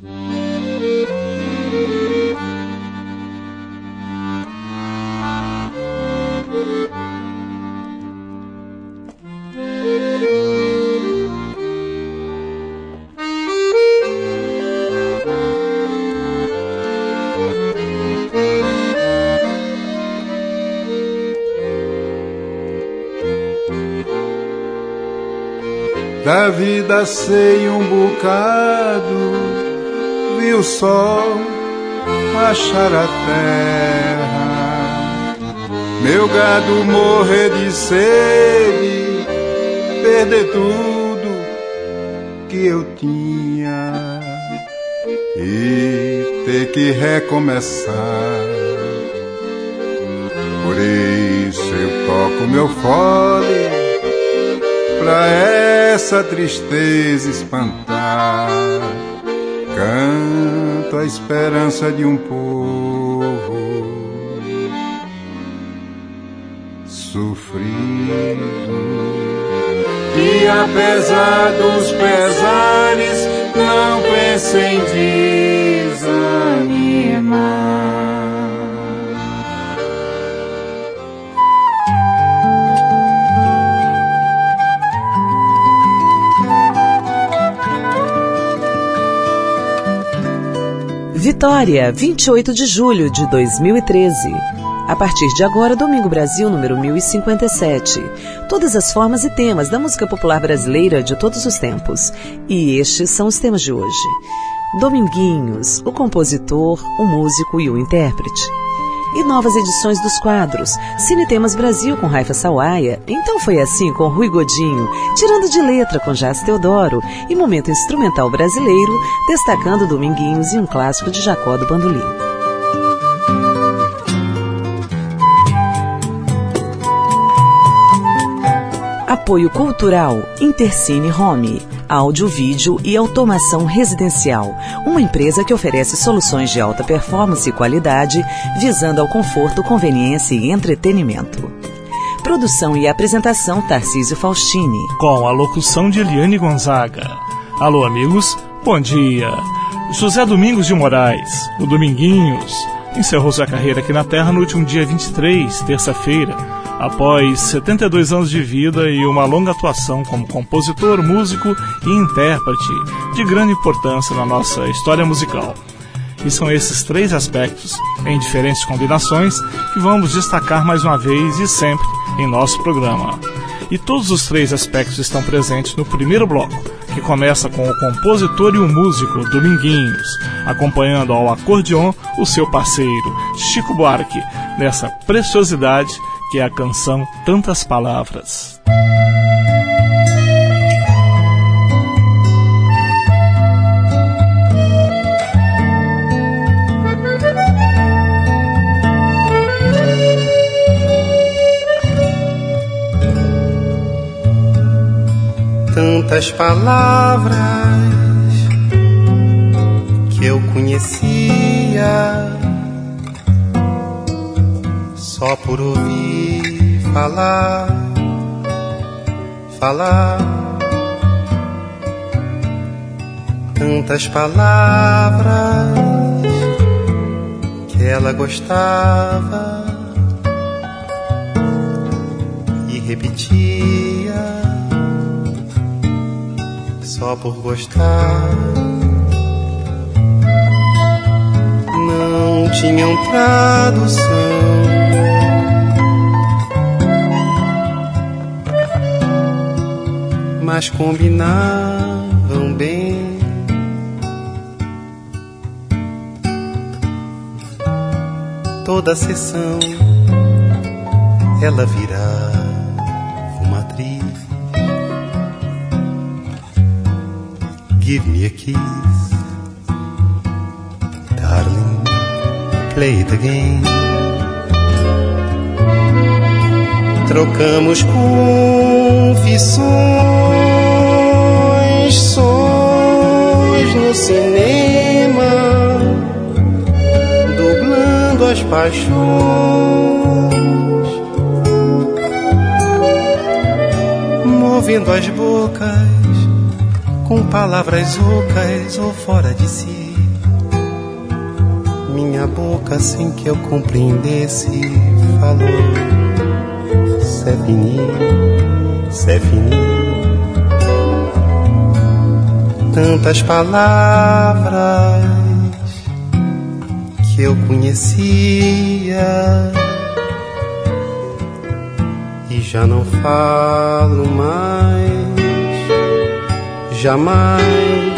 Da vida sei um bocado, vi o sol rachar a terra, meu gado morrer de sede, perder tudo que eu tinha e ter que recomeçar. Por isso eu toco meu fole pra essa tristeza espantar. Canto a esperança de um povo sofrido. E apesar dos pesares, não pense em desanimar. Vitória, 28 de julho de 2013. A partir de agora, Domingo Brasil, número 1057. Todas as formas e temas da música popular brasileira de todos os tempos. E estes são os temas de hoje. Dominguinhos, o compositor, o músico e o intérprete. E novas edições dos quadros Cine Temas Brasil com Raifa Sawaia, Então Foi Assim com Rui Godinho, Tirando de Letra com Jás Teodoro e Momento Instrumental Brasileiro, destacando Dominguinhos e um clássico de Jacó do Bandolim. Apoio Cultural Intercine Home, áudio, vídeo e automação residencial. Uma empresa que oferece soluções de alta performance e qualidade, visando ao conforto, conveniência e entretenimento. Produção e apresentação Tarcísio Faustini. Com a locução de Eliane Gonzaga. Alô, amigos, bom dia. José Domingos de Moraes, o Dominguinhos, encerrou sua carreira aqui na Terra no último dia 23, terça-feira, após 72 anos de vida e uma longa atuação como compositor, músico e intérprete de grande importância na nossa história musical. E são esses três aspectos, em diferentes combinações, que vamos destacar mais uma vez e sempre em nosso programa. E todos os três aspectos estão presentes no primeiro bloco, que começa com o compositor e o músico Dominguinhos, acompanhando ao acordeon o seu parceiro Chico Buarque, nessa preciosidade que é a canção Tantas Palavras. Tantas palavras que eu conhecia só por ouvir falar, tantas palavras que ela gostava e repetia só por gostar. Não tinham tradução, mas combinavam bem. Toda sessão ela virava uma atriz. Give me a kiss, darling, play it again. Trocamos confissões, sons no cinema, dublando as paixões, movendo as bocas com palavras ocas ou fora de si. Minha boca, sem que eu compreendesse, falou: c'est fini, c'est fini. Tantas palavras que eu conhecia e já não falo mais, jamais.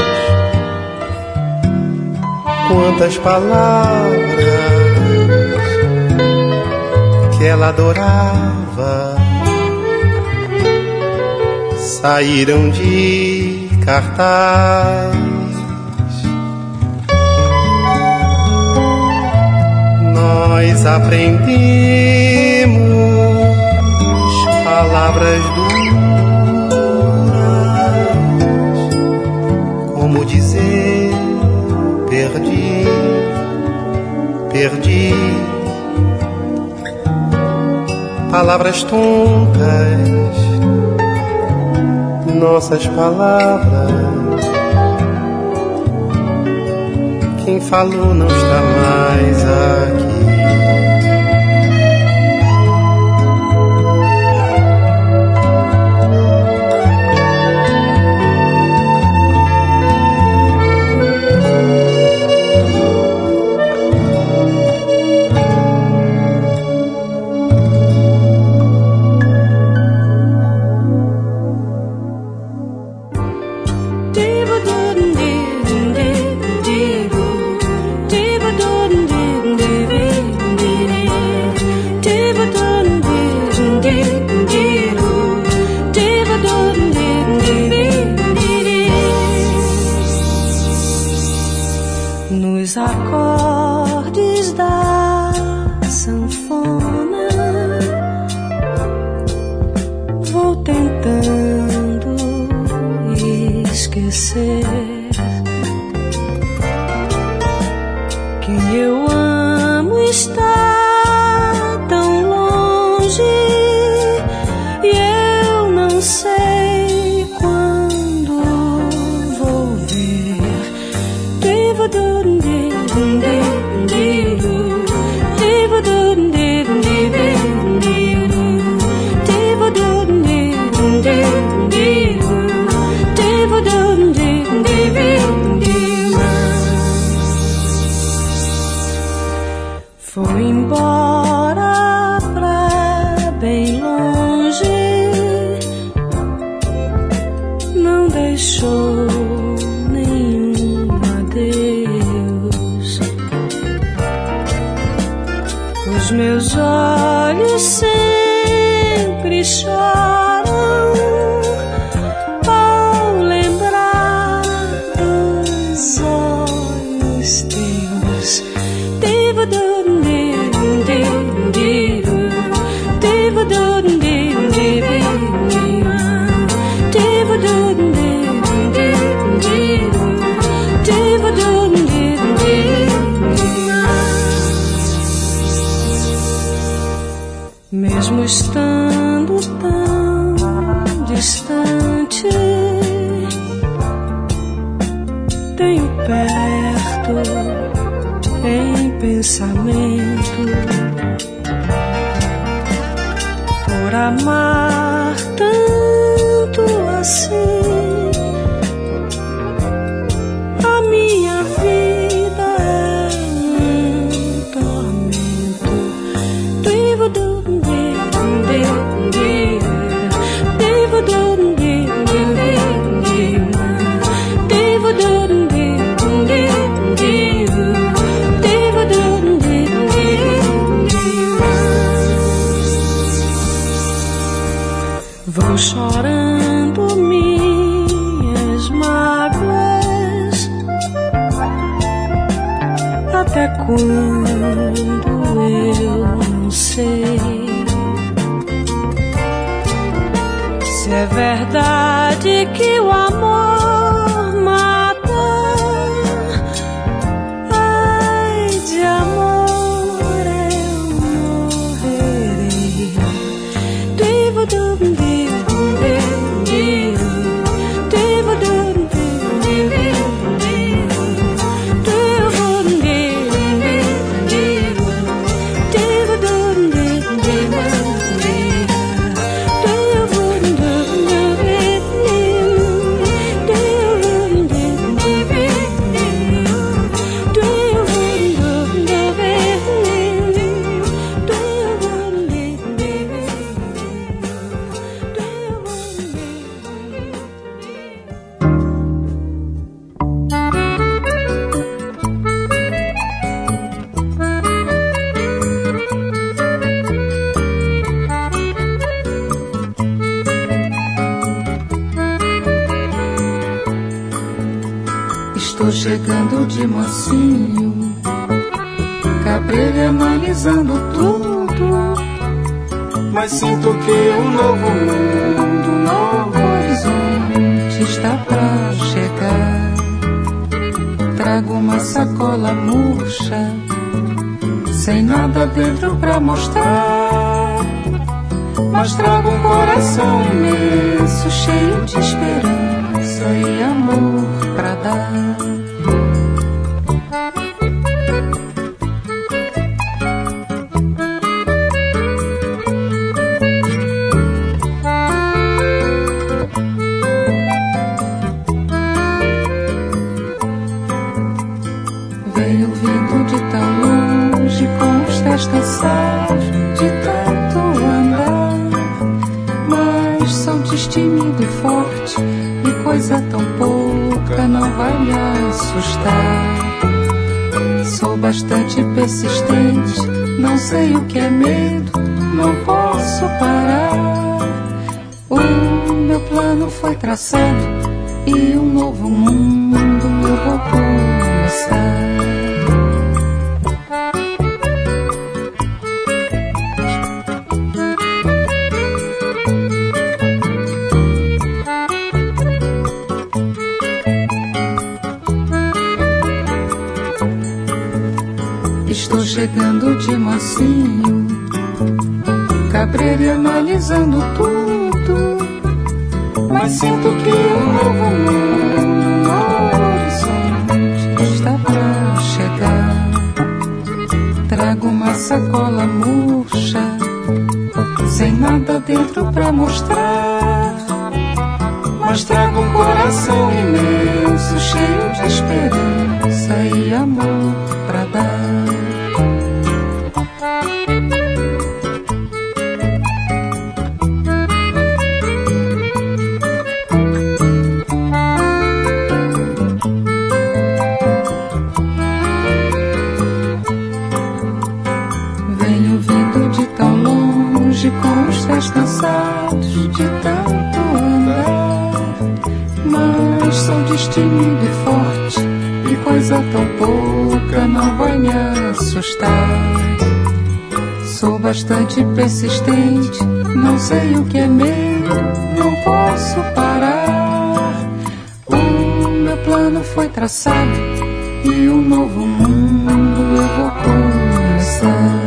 Quantas palavras que ela adorava saíram de cartaz. Nós aprendemos palavras duras, como dizer perdi, perdi. Palavras tontas, nossas palavras. Quem falou não está mais aqui. Nos acordes da sanfona vou tentando esquecer quem eu amo está tão longe e eu não sei quando vou ver. Foi embora pra bem longe, não deixou nenhum adeus. Os meus olhos sempre choram ao lembrar dos olhos teus. Mesmo estando tão distante, tenho perto em pensamento, por amar tanto assim. A minha vida é um tormento. Vou chorando minhas mágoas, até quando eu não sei se é verdade que o amor mata. Ai, de amor eu morrerei. Devo chegando de mansinho, cabreiro analisando tudo, mas sinto que um novo mundo, um novo horizonte está pra chegar. Trago uma sacola murcha, sem nada dentro pra mostrar, mas trago um coração imenso, cheio de esperança e amor pra dar. Venho vindo de tão longe, com os pés cansados de tanto andar, mas sou destemido e forte, e coisa tão pouca não vai me assustar. Sou bastante persistente, não sei o que é medo, não posso parar. O meu plano foi traçado e um novo mundo eu vou começar. Estou chegando de mansinho, cabreiro analisando tudo, mas sinto que um novo mundo, um novo horizonte está pra chegar. Trago uma sacola murcha, sem nada dentro pra mostrar, mas trago um coração imenso, cheio de esperança e amor pra dar. Venho vindo de tão longe, com os pés cansados de tanto andar, mas sou destemido e forte, e coisa tão pouca não vai me assustar. Sou bastante persistente, não sei o que é medo, não posso parar. O meu plano foi traçado e um novo mundo eu vou começar.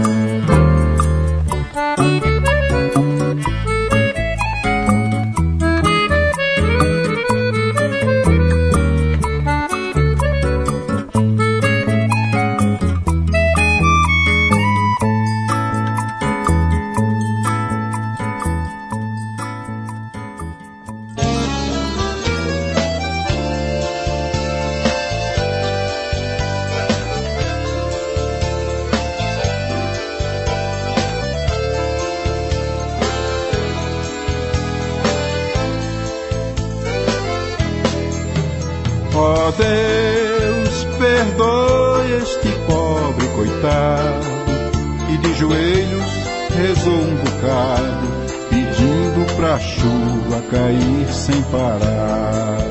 Ó Deus, perdoe este pobre coitado, e de joelhos rezou um bocado, pedindo pra chuva cair sem parar.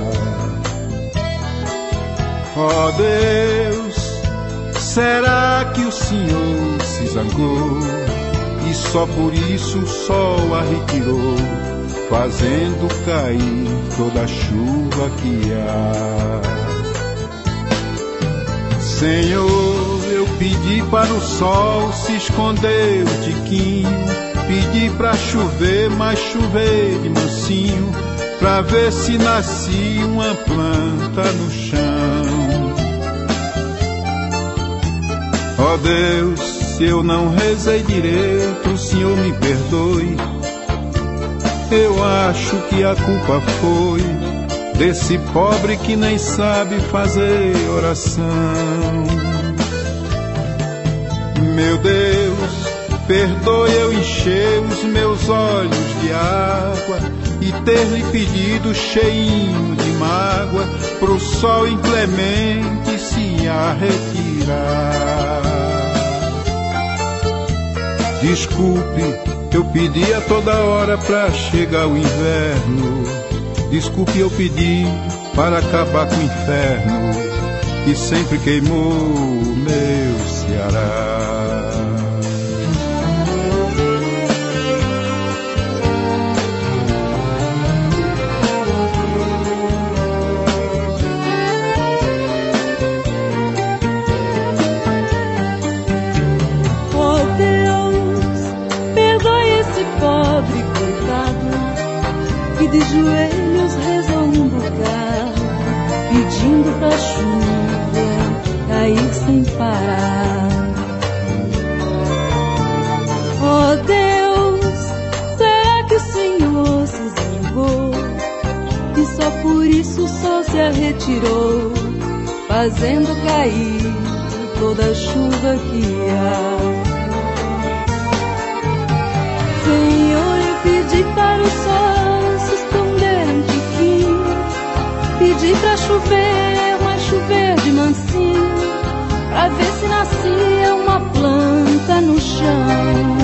Ó Deus, será que o Senhor se zangou, e só por isso o sol a retirou, fazendo cair toda a chuva que há? Senhor, eu pedi para o sol se esconder o tiquinho, pedi para chover, mas chover de mansinho, pra ver se nascia uma planta no chão. Ó Deus, se eu não rezei direito, o Senhor me perdoe. Eu acho que a culpa foi desse pobre que nem sabe fazer oração. Meu Deus, perdoe eu encher os meus olhos de água e ter lhe pedido cheinho de mágoa pro sol inclemente se arretirar. Desculpe, eu pedi a toda hora pra chegar o inverno. Desculpe, eu pedi para acabar com o inferno. que sempre queimou meu Ceará. Oh Deus, perdoe esse pobre coitado que de joelhos rezou num bocado, pedindo pra chuva cair sem parar. Oh Deus, será que o Senhor se zangou e só por isso o sol se retirou, fazendo cair toda a chuva que há? Senhor, eu pedi para o sol se esconder um tiquinho, pedi pra chover, mas chover de mansinho, pra ver se nascia uma planta no chão.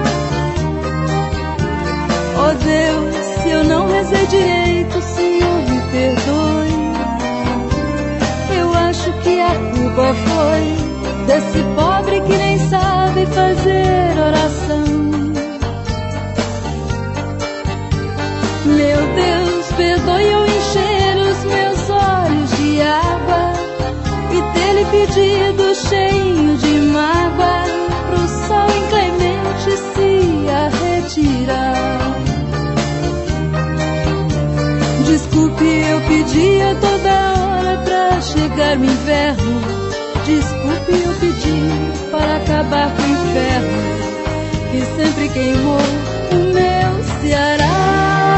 Oh Deus, se eu não rezei direito, Senhor, me perdoe. Eu acho que a culpa foi desse pobre que nem sabe fazer oração. Meu Deus, perdoe eu encher os meus olhos de água e ter-lhe pedido cheio de mágoa pro sol inclemente se retirar. Desculpe, eu pedia toda hora pra chegar o inverno. Desculpe, eu pedi para acabar com o inferno que sempre queimou o meu Ceará.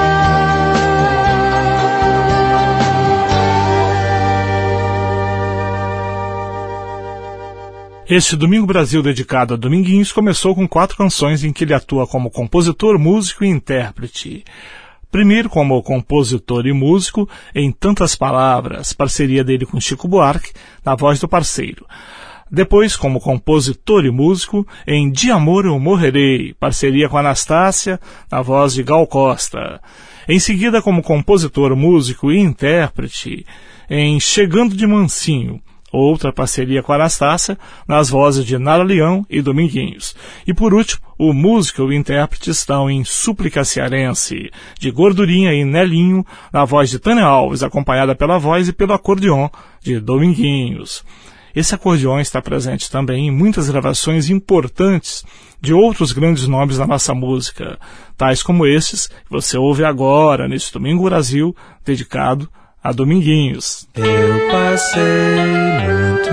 Este Domingo Brasil dedicado a Dominguinhos começou com 4 canções em que ele atua como compositor, músico e intérprete. Primeiro como compositor e músico em Tantas Palavras, parceria dele com Chico Buarque, na voz do parceiro. Depois como compositor e músico em De Amor Eu Morrerei, parceria com Anastácia, na voz de Gal Costa. Em seguida como compositor, músico e intérprete em Chegando de Mansinho, outra parceria com a Anastácia, nas vozes de Nara Leão e Dominguinhos. E por último, o músico e o intérprete estão em Súplica Cearense, de Gordurinha e Nelinho, na voz de Tânia Alves, acompanhada pela voz e pelo acordeon de Dominguinhos. Esse acordeon está presente também em muitas gravações importantes de outros grandes nomes da nossa música, tais como estes que você ouve agora, nesse Domingo Brasil, dedicado a Dominguinhos. Eu passei muito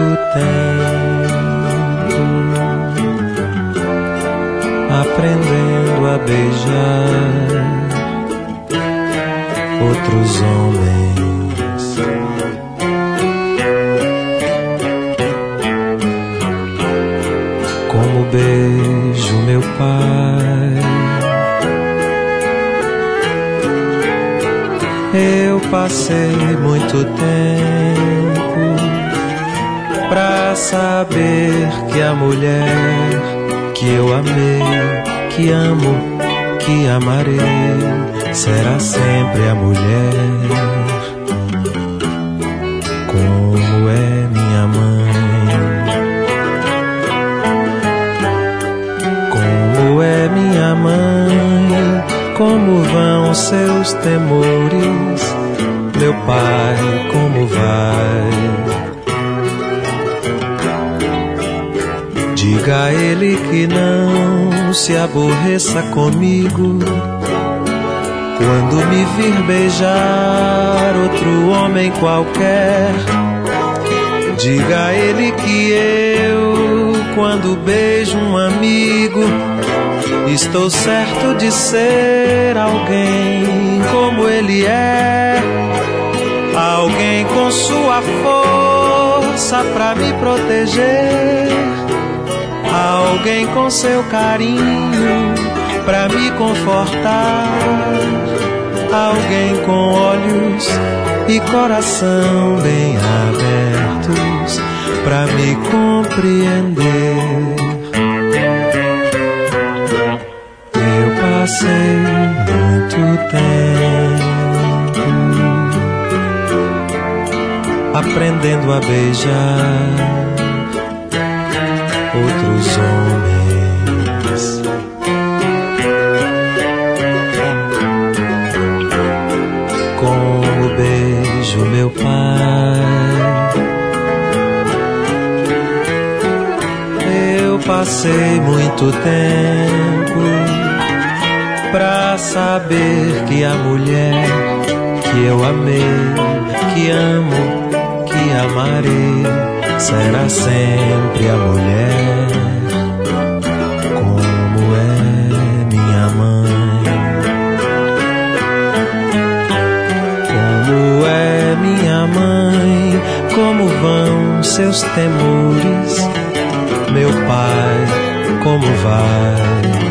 tempo aprendendo a beijar outros homens, como beijo meu pai. Eu passei muito tempo pra saber que a mulher que eu amei, que amo, que amarei, será sempre a mulher. Como é minha mãe, como é minha mãe, como vão seus temores, meu pai, como vai? Diga a ele que não se aborreça comigo quando me vir beijar outro homem qualquer. Diga a ele que eu, quando beijo um amigo, estou certo de ser alguém como ele é, alguém com sua força pra me proteger, alguém com seu carinho pra me confortar, alguém com olhos e coração bem abertos pra me compreender. Passei muito tempo aprendendo a beijar outros homens. Com o beijo, meu pai, eu passei muito tempo pra saber que a mulher que eu amei, que amo, que amarei, será sempre a mulher como é minha mãe. Como é minha mãe, como vão seus temores, meu pai, como vai?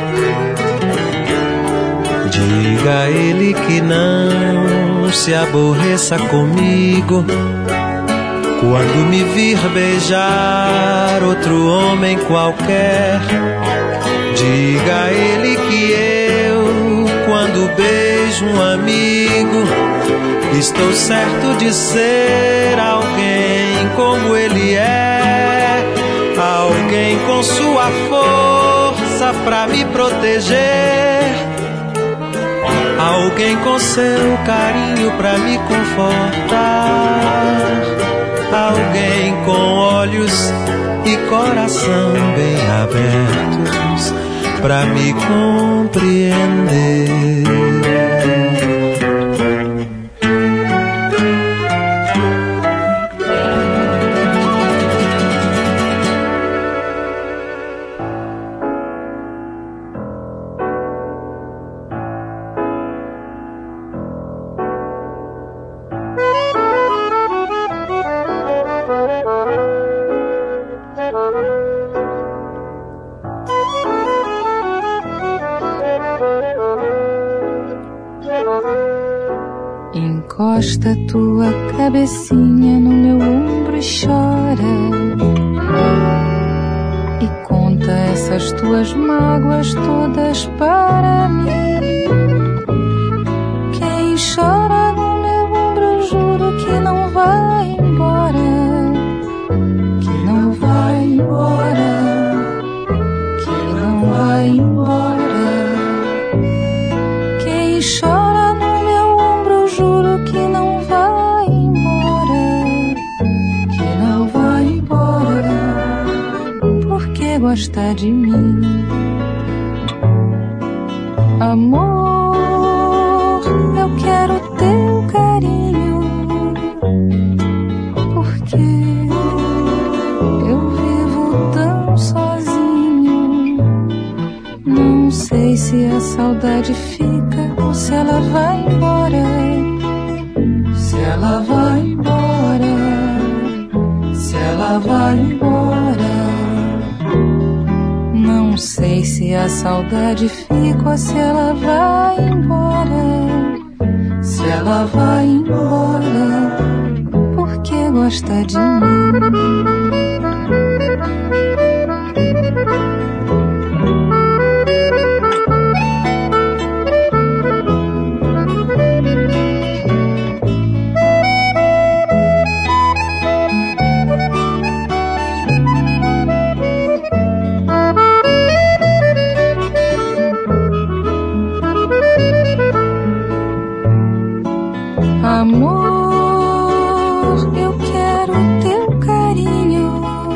Diga a ele que não se aborreça comigo quando me vir beijar outro homem qualquer. Diga a ele que eu, quando beijo um amigo, estou certo de ser alguém como ele é, alguém com sua força pra me proteger, alguém com seu carinho pra me confortar, alguém com olhos e coração bem abertos pra me compreender. Encosta tua cabecinha no meu ombro e chora, e conta essas tuas mágoas todas para mim. Quem chora no meu ombro, juro que não vai embora, que não vai embora, que não vai embora. Quem chora no meu ombro, juro que não vai embora, que não vai embora, porque gosta de mim. Amor, eu quero teu carinho, porque eu vivo tão sozinho. Não sei se a saudade fica ou se ela vai embora, se ela vai embora, se ela vai embora. Não sei se a saudade fica ou se ela vai embora, se ela vai embora, porque gosta de mim. Amor, eu quero teu carinho,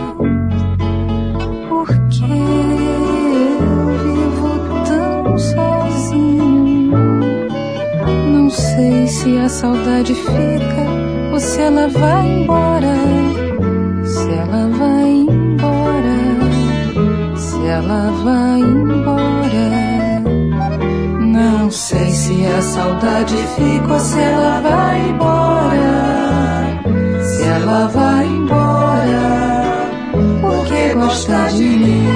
porque eu vivo tão sozinho. Não sei se a saudade fica ou se ela vai embora, se ela vai embora, se ela vai embora. Não sei se a saudade fica ou se ela vai embora, se ela vai embora, porque gosta de mim.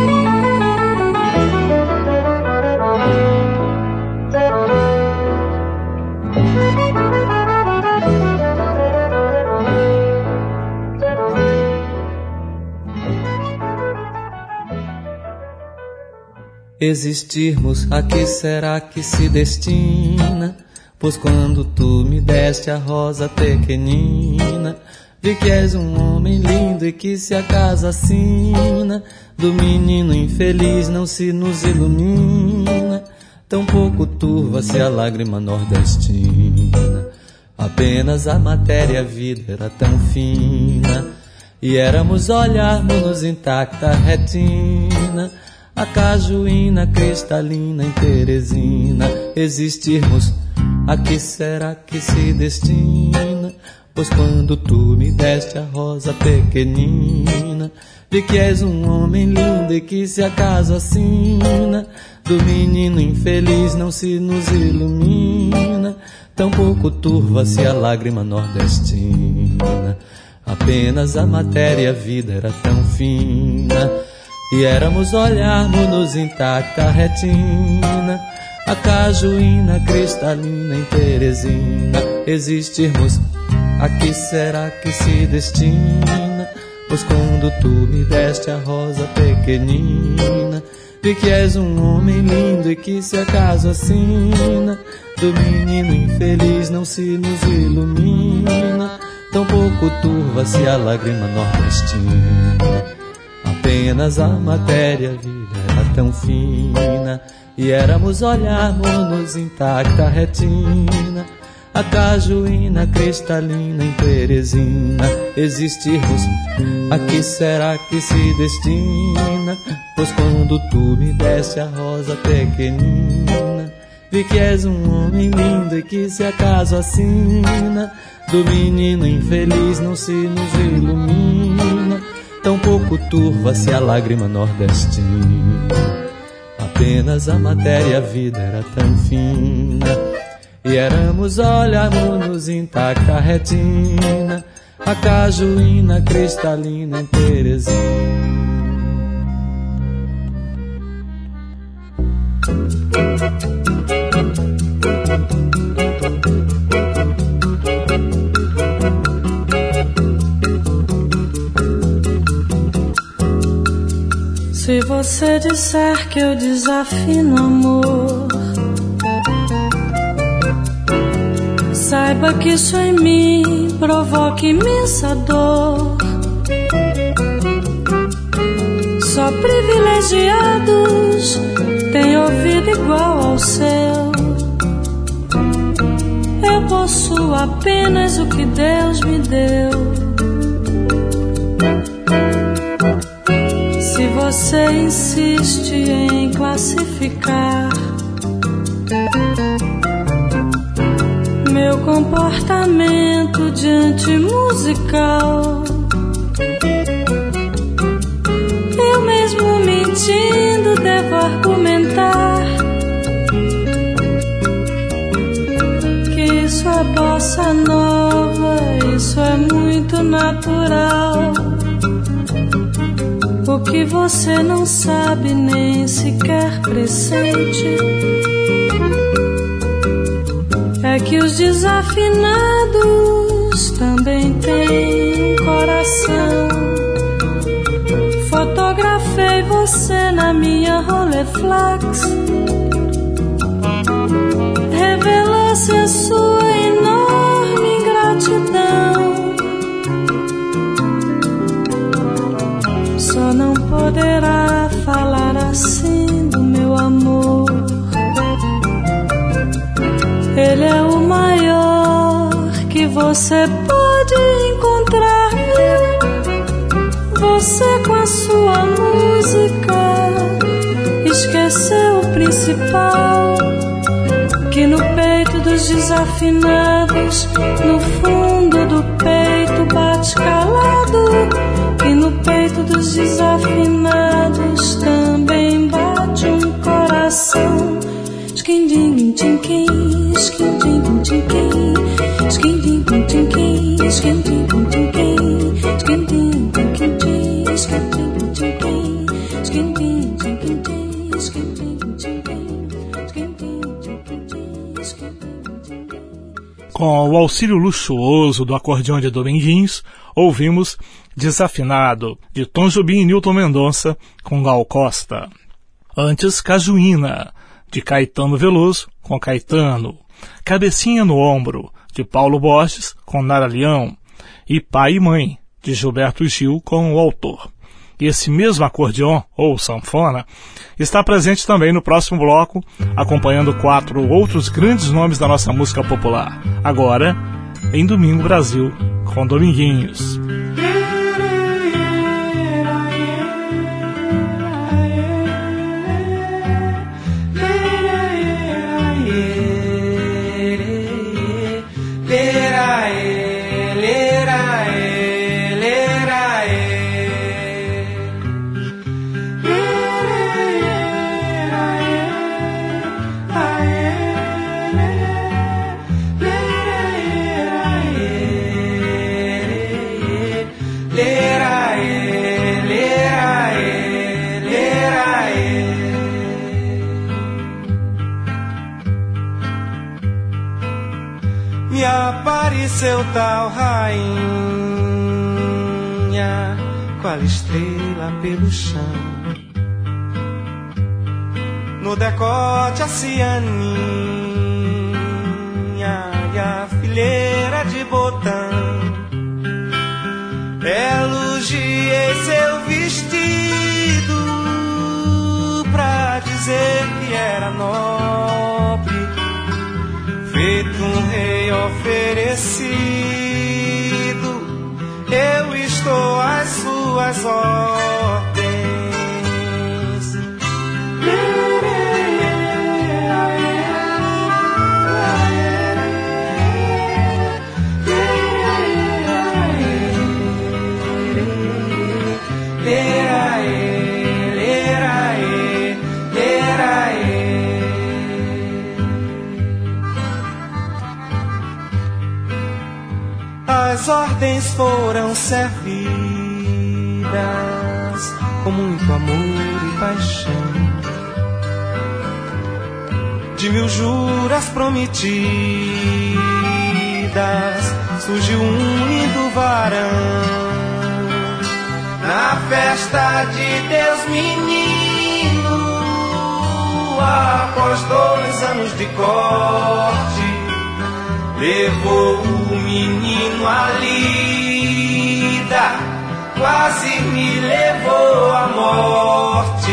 Existirmos, a que será que se destina? Pois quando tu me deste a rosa pequenina, vi que és um homem lindo e que se a casa assina do menino infeliz não se nos ilumina, tampouco turva-se a lágrima nordestina. Apenas a matéria, a vida era tão fina, e éramos olharmos-nos intacta retina, a cajuína cristalina em Teresina, existirmos, a que será que se destina? Pois quando tu me deste a rosa pequenina, vi que és um homem lindo e que se acaso assina do menino infeliz não se nos ilumina, tampouco turva-se a lágrima nordestina. Apenas a matéria, a vida era tão fina, e éramos olharmos-nos intacta retina, a cajuína cristalina em Teresina, existirmos, a que será que se destina? Pois quando tu me deste a rosa pequenina, vi que és um homem lindo e que se acaso assina do menino infeliz não se nos ilumina, tampouco turva-se a lágrima nordestina. Apenas a matéria, a vida era tão fina, e éramos olharmos-nos intacta retina, a cajuína cristalina em Teresina, existirmos, a que será que se destina? Pois quando tu me deste a rosa pequenina, vi que és um homem lindo e que se acaso assina do menino infeliz não se nos ilumina, tampouco turva-se a lágrima nordestina. Apenas a matéria, a vida era tão fina, e éramos olharmos-nos intacta retina, a cajuína cristalina em Teresina. Se você disser que eu desafino amor, saiba que isso em mim provoca imensa dor. Só privilegiados têm ouvido igual ao seu. Eu possuo apenas o que Deus me deu. Se você insiste em classificar meu comportamento diante musical, eu mesmo mentindo devo argumentar que isso é bossa nova, isso é muito natural. O que você não sabe nem sequer pressente é que os desafinados também têm coração. Fotografei você na minha Rolleiflex, revelou-se a sua enorme ingratidão. Só não poderá falar assim do meu amor. Ele é o maior que você pode encontrar. Você com a sua música esqueceu o principal, que no peito dos desafinados, no fundo do peito bate calado, que no peito dos desafinados também bate um coração. Com o auxílio luxuoso do acordeão de Dominguinhos, ouvimos Desafinado, de Tom Jobim e Nilton Mendonça, com Gal Costa. Antes, Cajuína, de Caetano Veloso, com Caetano. Cabecinha no Ombro, de Paulo Borges, com Nara Leão. e Pai e Mãe, de Gilberto Gil, com o autor. E esse mesmo acordeon, ou sanfona, está presente também no próximo bloco, acompanhando 4 outros grandes nomes da nossa música popular. Agora, em Domingo Brasil, com Dominguinhos. Me apareceu tal rainha, qual estrela pelo chão, no decote a cianinha e a fileira de botão. Elogiei seu vestido pra dizer que era nobre, feito um rei oferecido. Eu estou às suas ordens. As ordens foram servidas com muito amor e paixão. De 1000 juras prometidas surgiu um lindo varão. Na festa de Deus menino, após 2 anos de corte, levou o menino à lida, quase me levou à morte.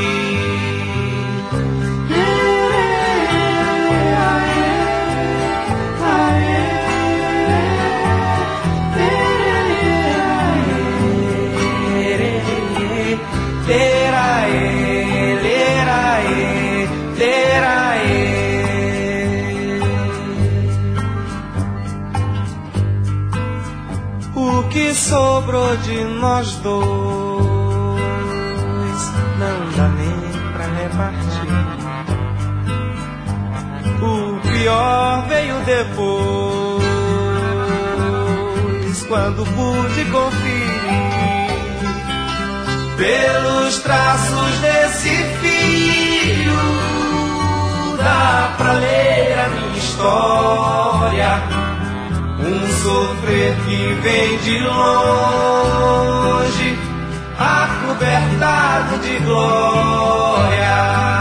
O que sobrou de nós dois não dá nem pra repartir. O pior veio depois, quando pude conferir pelos traços desse filho. Dá pra ler a minha história, um sofrer que vem de longe, acobertado de glória.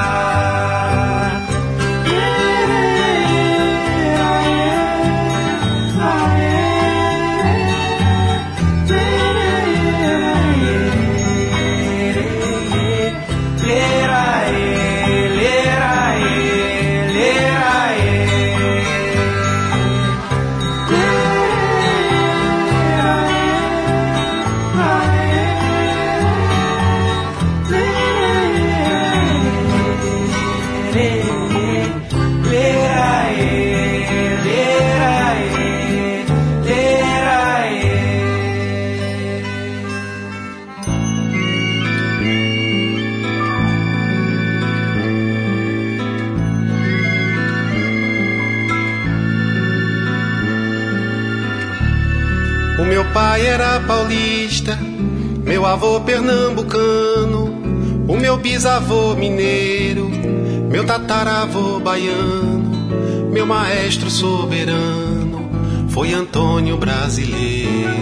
O meu pai era paulista, meu avô pernambucano, o meu bisavô mineiro, meu tataravô baiano, meu maestro soberano foi Antônio Brasileiro.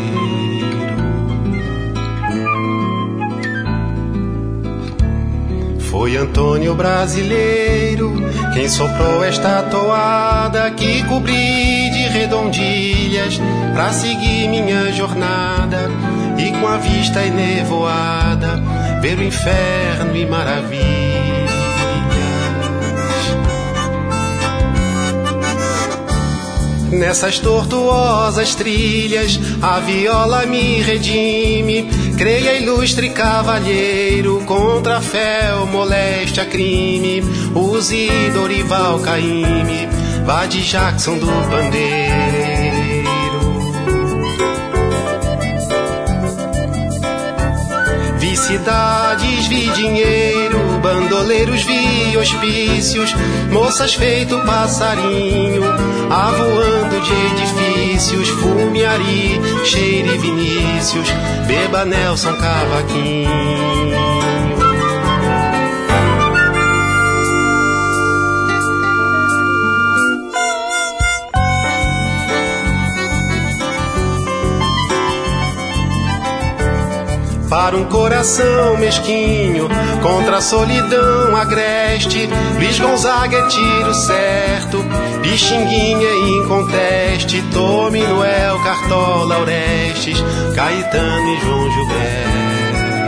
Foi Antônio brasileiro quem soprou esta toada que cobri de redondilhas pra seguir minha jornada e com a vista enevoada ver o inferno e maravilhas. Nessas tortuosas trilhas a viola me redime. Creia, ilustre cavalheiro, contra a fé ou moléstia, crime. Use Dorival Caymmi, vá de Jackson do Pandeiro. Vi cidades, vi dinheiro, bandoleiros, vi hospícios, moças feito passarinho, avoando de edifícios, Fumiari, Cheire Vinícius, beba Nelson Cavaquinho. Para um coração mesquinho, contra a solidão agreste, Luiz Gonzaga é tiro certo, Pixinguinha é inconteste, Tome, Noel, Cartola, Orestes, Caetano e João Gilberto.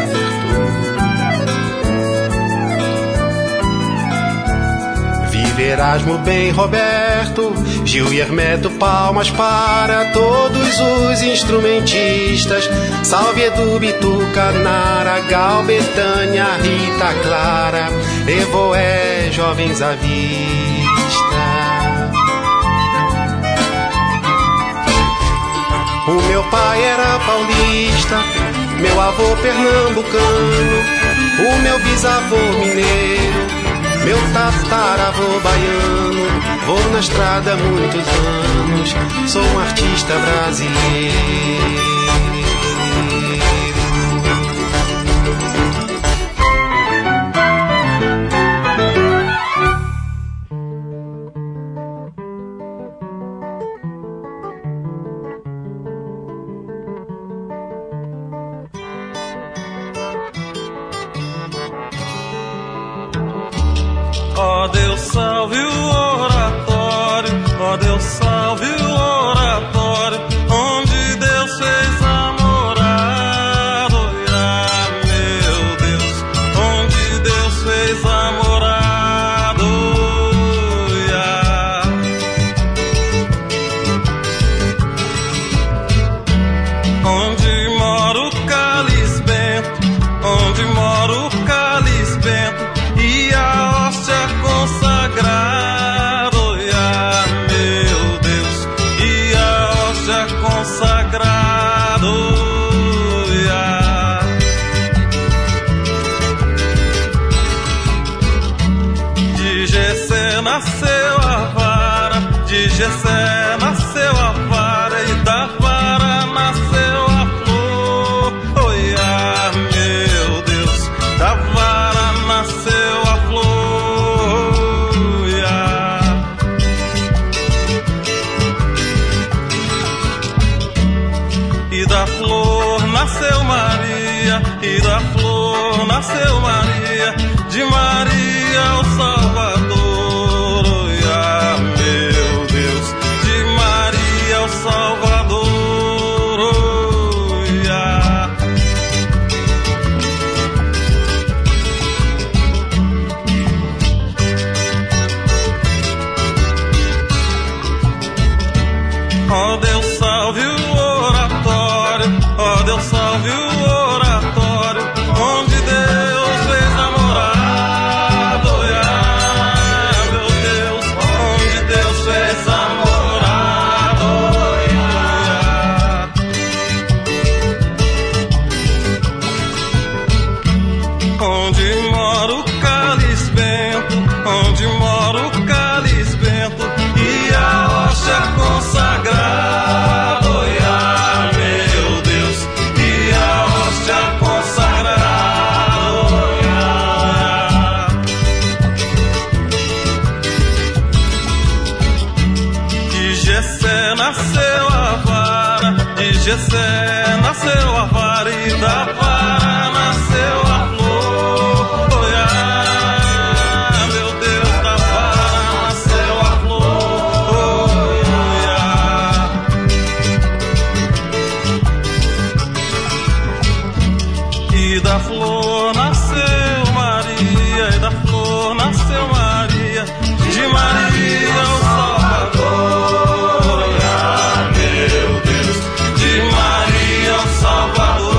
Vive Erasmo, bem Roberto, Gil e Hermeto, palmas para todos os instrumentistas. Salve Edu, Bituca, Nara, Gal, Betânia, Rita Clara, Evoé, jovens à vista. O meu pai era paulista, meu avô pernambucano, o meu bisavô mineiro, meu tataravô baiano. Vou na estrada há muitos anos, sou um artista brasileiro. Ó Deus, salve o oratório, ó Deus, salve o oratório, onde Deus fez a morada, olha, meu Deus, onde Deus fez a morada, olha. Onde mora o cálice bento, onde mora o cálice bento, e a hóstia consagrada, olha, meu Deus, e a hóstia consagrada, olha. De Jessé nasceu a vara, de Jessé nasceu a vara, e da vara nasceu a flor, olha, meu Deus, da vara nasceu a flor, olha. E da flor nasceu Maria, e da flor nasceu Maria, de Maria o Salvador, olha, meu Deus, de Maria o Salvador, olha. Ó Deus, salve o oratório, ó Deus, salve o oratório, onde Deus fez a morada, olha, meu Deus, onde Deus fez a morada, olha. Onde mora o cálice bento, onde mora o cálice bento, e a hóstia consagrada, olha, meu Deus, e a hóstia consagrada, olha. De Jessé nasceu a vara, de Jessé nasceu a vara, e da vara nasceu a flor, olha, E da flor nasceu Maria, e da flor nasceu Maria, de Maria o Salvador, ah, meu Deus, de Maria o Salvador.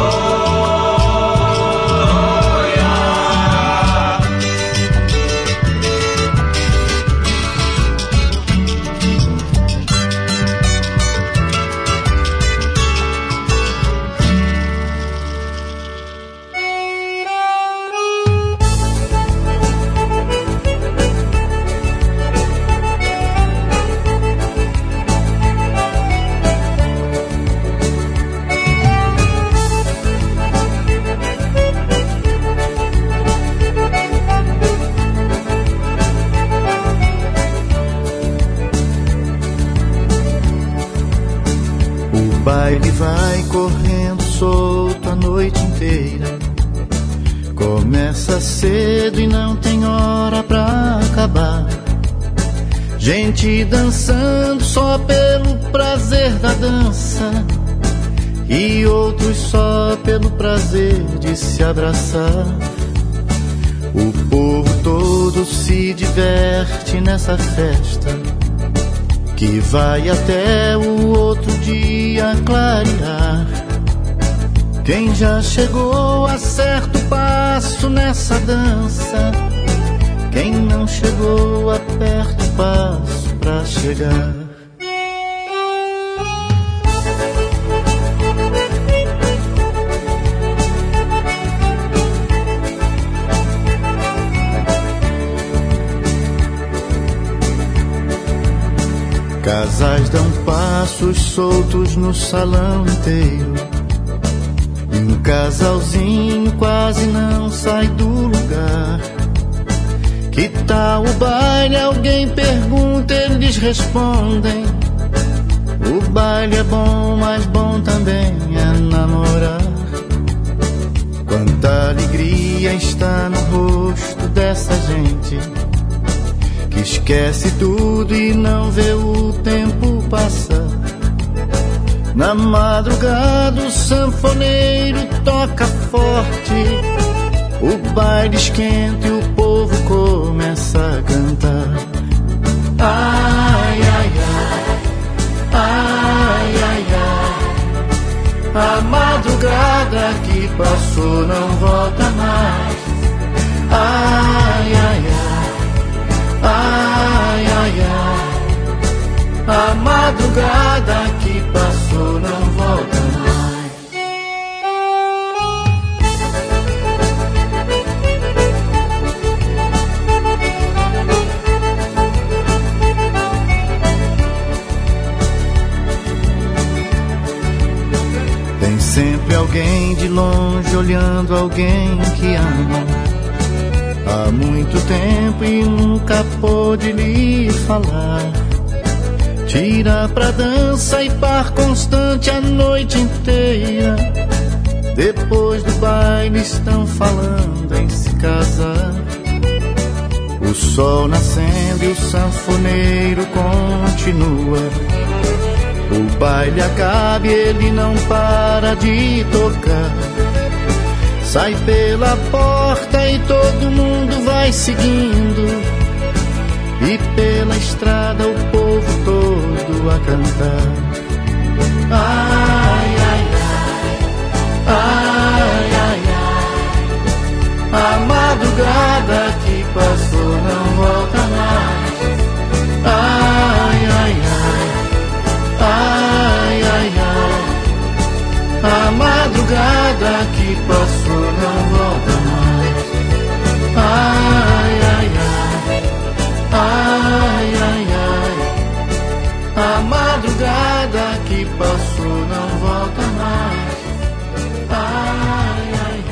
Ele vai correndo solto a noite inteira. Começa cedo e não tem hora pra acabar. Gente dançando só pelo prazer da dança, e outros só pelo prazer de se abraçar. O povo todo se diverte nessa festa, que vai até o outro dia clarear. Quem já chegou acerta o passo nessa dança, quem não chegou aperta o passo pra chegar. Casais dão passos soltos no salão inteiro. Um casalzinho quase não sai do lugar. Que tal o baile? Alguém pergunta, eles respondem. O baile é bom, mas bom também é namorar. Quanta alegria está no rosto dessa gente, que esquece tudo e não vê o tempo passar. Na madrugada o sanfoneiro toca forte, o baile esquenta e o povo começa a cantar. Ai, ai, ai, ai, ai, ai, a madrugada que passou não volta mais. Ai, ai, ai, ai, ai, ai, a madrugada que passou não volta mais. Tem sempre alguém de longe olhando alguém que ama há muito tempo e nunca pôde lhe falar. Tira pra dança e par constante a noite inteira. Depois do baile estão falando em se casar. O sol nascendo e o sanfoneiro continua. O baile acaba e ele não para de tocar. Sai pela porta e todo mundo vai seguindo, e pela estrada o povo todo a cantar. Ai, ai, ai, ai, ai, a madrugada que passou não volta mais. Ai, ai, ai, ai, ai, ai, a madrugada que passou não volta mais. Ai, ai, ai, ai, ai, ai, a madrugada que passou não volta mais. Ai, ai,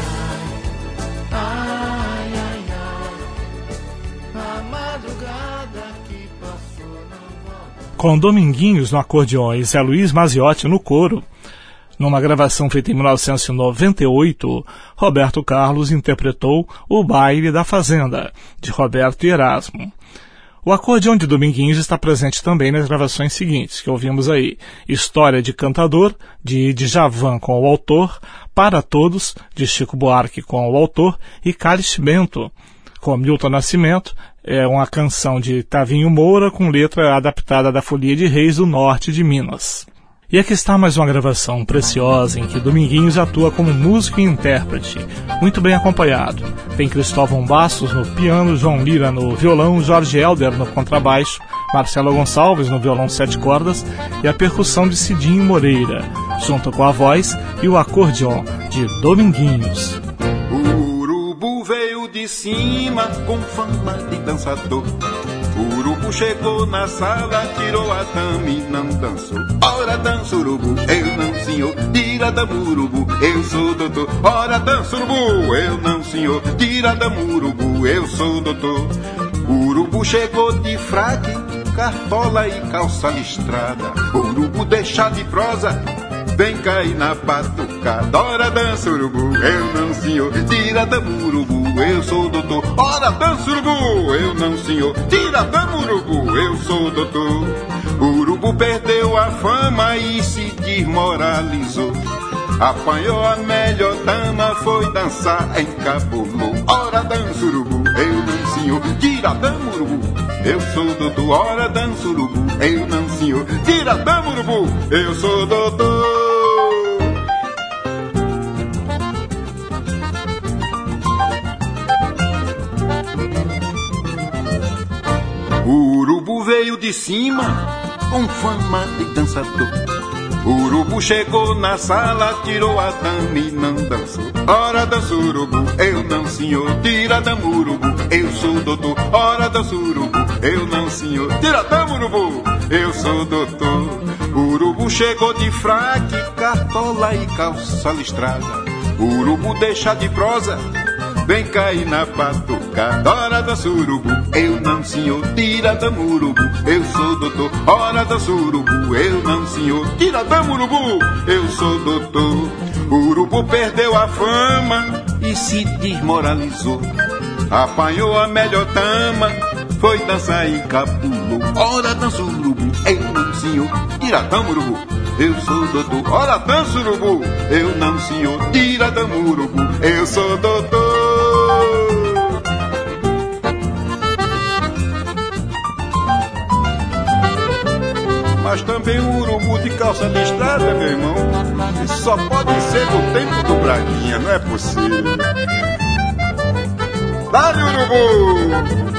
ai, ai, ai, a madrugada que passou não volta mais. Com Dominguinhos no acordeon e Zé Luiz Maziotti no coro, numa gravação feita em 1998, Roberto Carlos interpretou O Baile da Fazenda, de Roberto e Erasmo. O acordeão de Dominguinhos está presente também nas gravações seguintes, que ouvimos aí. História de Cantador, de Djavan com o autor, Para Todos, de Chico Buarque com o autor, e Cálice Bento, com Milton Nascimento, é uma canção de Tavinho Moura com letra adaptada da Folia de Reis do Norte de Minas. E aqui está mais uma gravação preciosa em que Dominguinhos atua como músico e intérprete, muito bem acompanhado. Tem Cristóvão Bastos no piano, João Lira no violão, Jorge Helder no contrabaixo, Marcelo Gonçalves no violão 7 cordas e a percussão de Cidinho Moreira, junto com a voz e o acordeon de Dominguinhos. O urubu veio de cima com fama de dançador. O urubu chegou na sala, tirou a dama e não dançou. Ora dança urubu, eu não senhor, tira da urubu, eu sou doutor. Ora dança urubu, eu não senhor, tira da urubu, eu sou doutor. O urubu chegou de fraque, cartola e calça listrada. O urubu deixa de prosa, vem cair na batucada. Ora dança urubu, eu não senhor, tira da urubu, eu sou doutor. Ora dança urubu, eu não senhor, tira da urubu, eu sou doutor. O urubu perdeu a fama e se desmoralizou. Apanhou a melhor dama, foi dançar, encabulou. Ora dança urubu, eu não senhor, tira da urubu, eu sou doutor. Ora dança urubu, eu não senhor, tira da urubu, eu sou doutor. O urubu veio de cima com fama de dançador. O urubu chegou na sala, tirou a dama e não dançou. Ora dança urubu, eu não senhor, tira da urubu, eu sou doutor. Ora dança urubu, eu não senhor, tira da urubu, eu sou doutor. O urubu chegou de fraque, cartola e calça listrada. O urubu deixa de prosa, vem cair na batucada. Ora dança urubu, eu não senhor, tira da urubu, eu sou doutor. Ora dança urubu, eu não senhor, tira da urubu, eu sou doutor. O urubu perdeu a fama e se desmoralizou. Apanhou a melhor dama, foi dançar e capulou. Ora dança urubu, eu não senhor, tira da urubu, eu sou doutor. Ora dança urubu, eu não senhor, tira da urubu, eu sou doutor. Mas também o urubu de calça listrada, meu irmão, isso só pode ser do tempo do Braguinha, não é possível. Dá-lhe, urubu!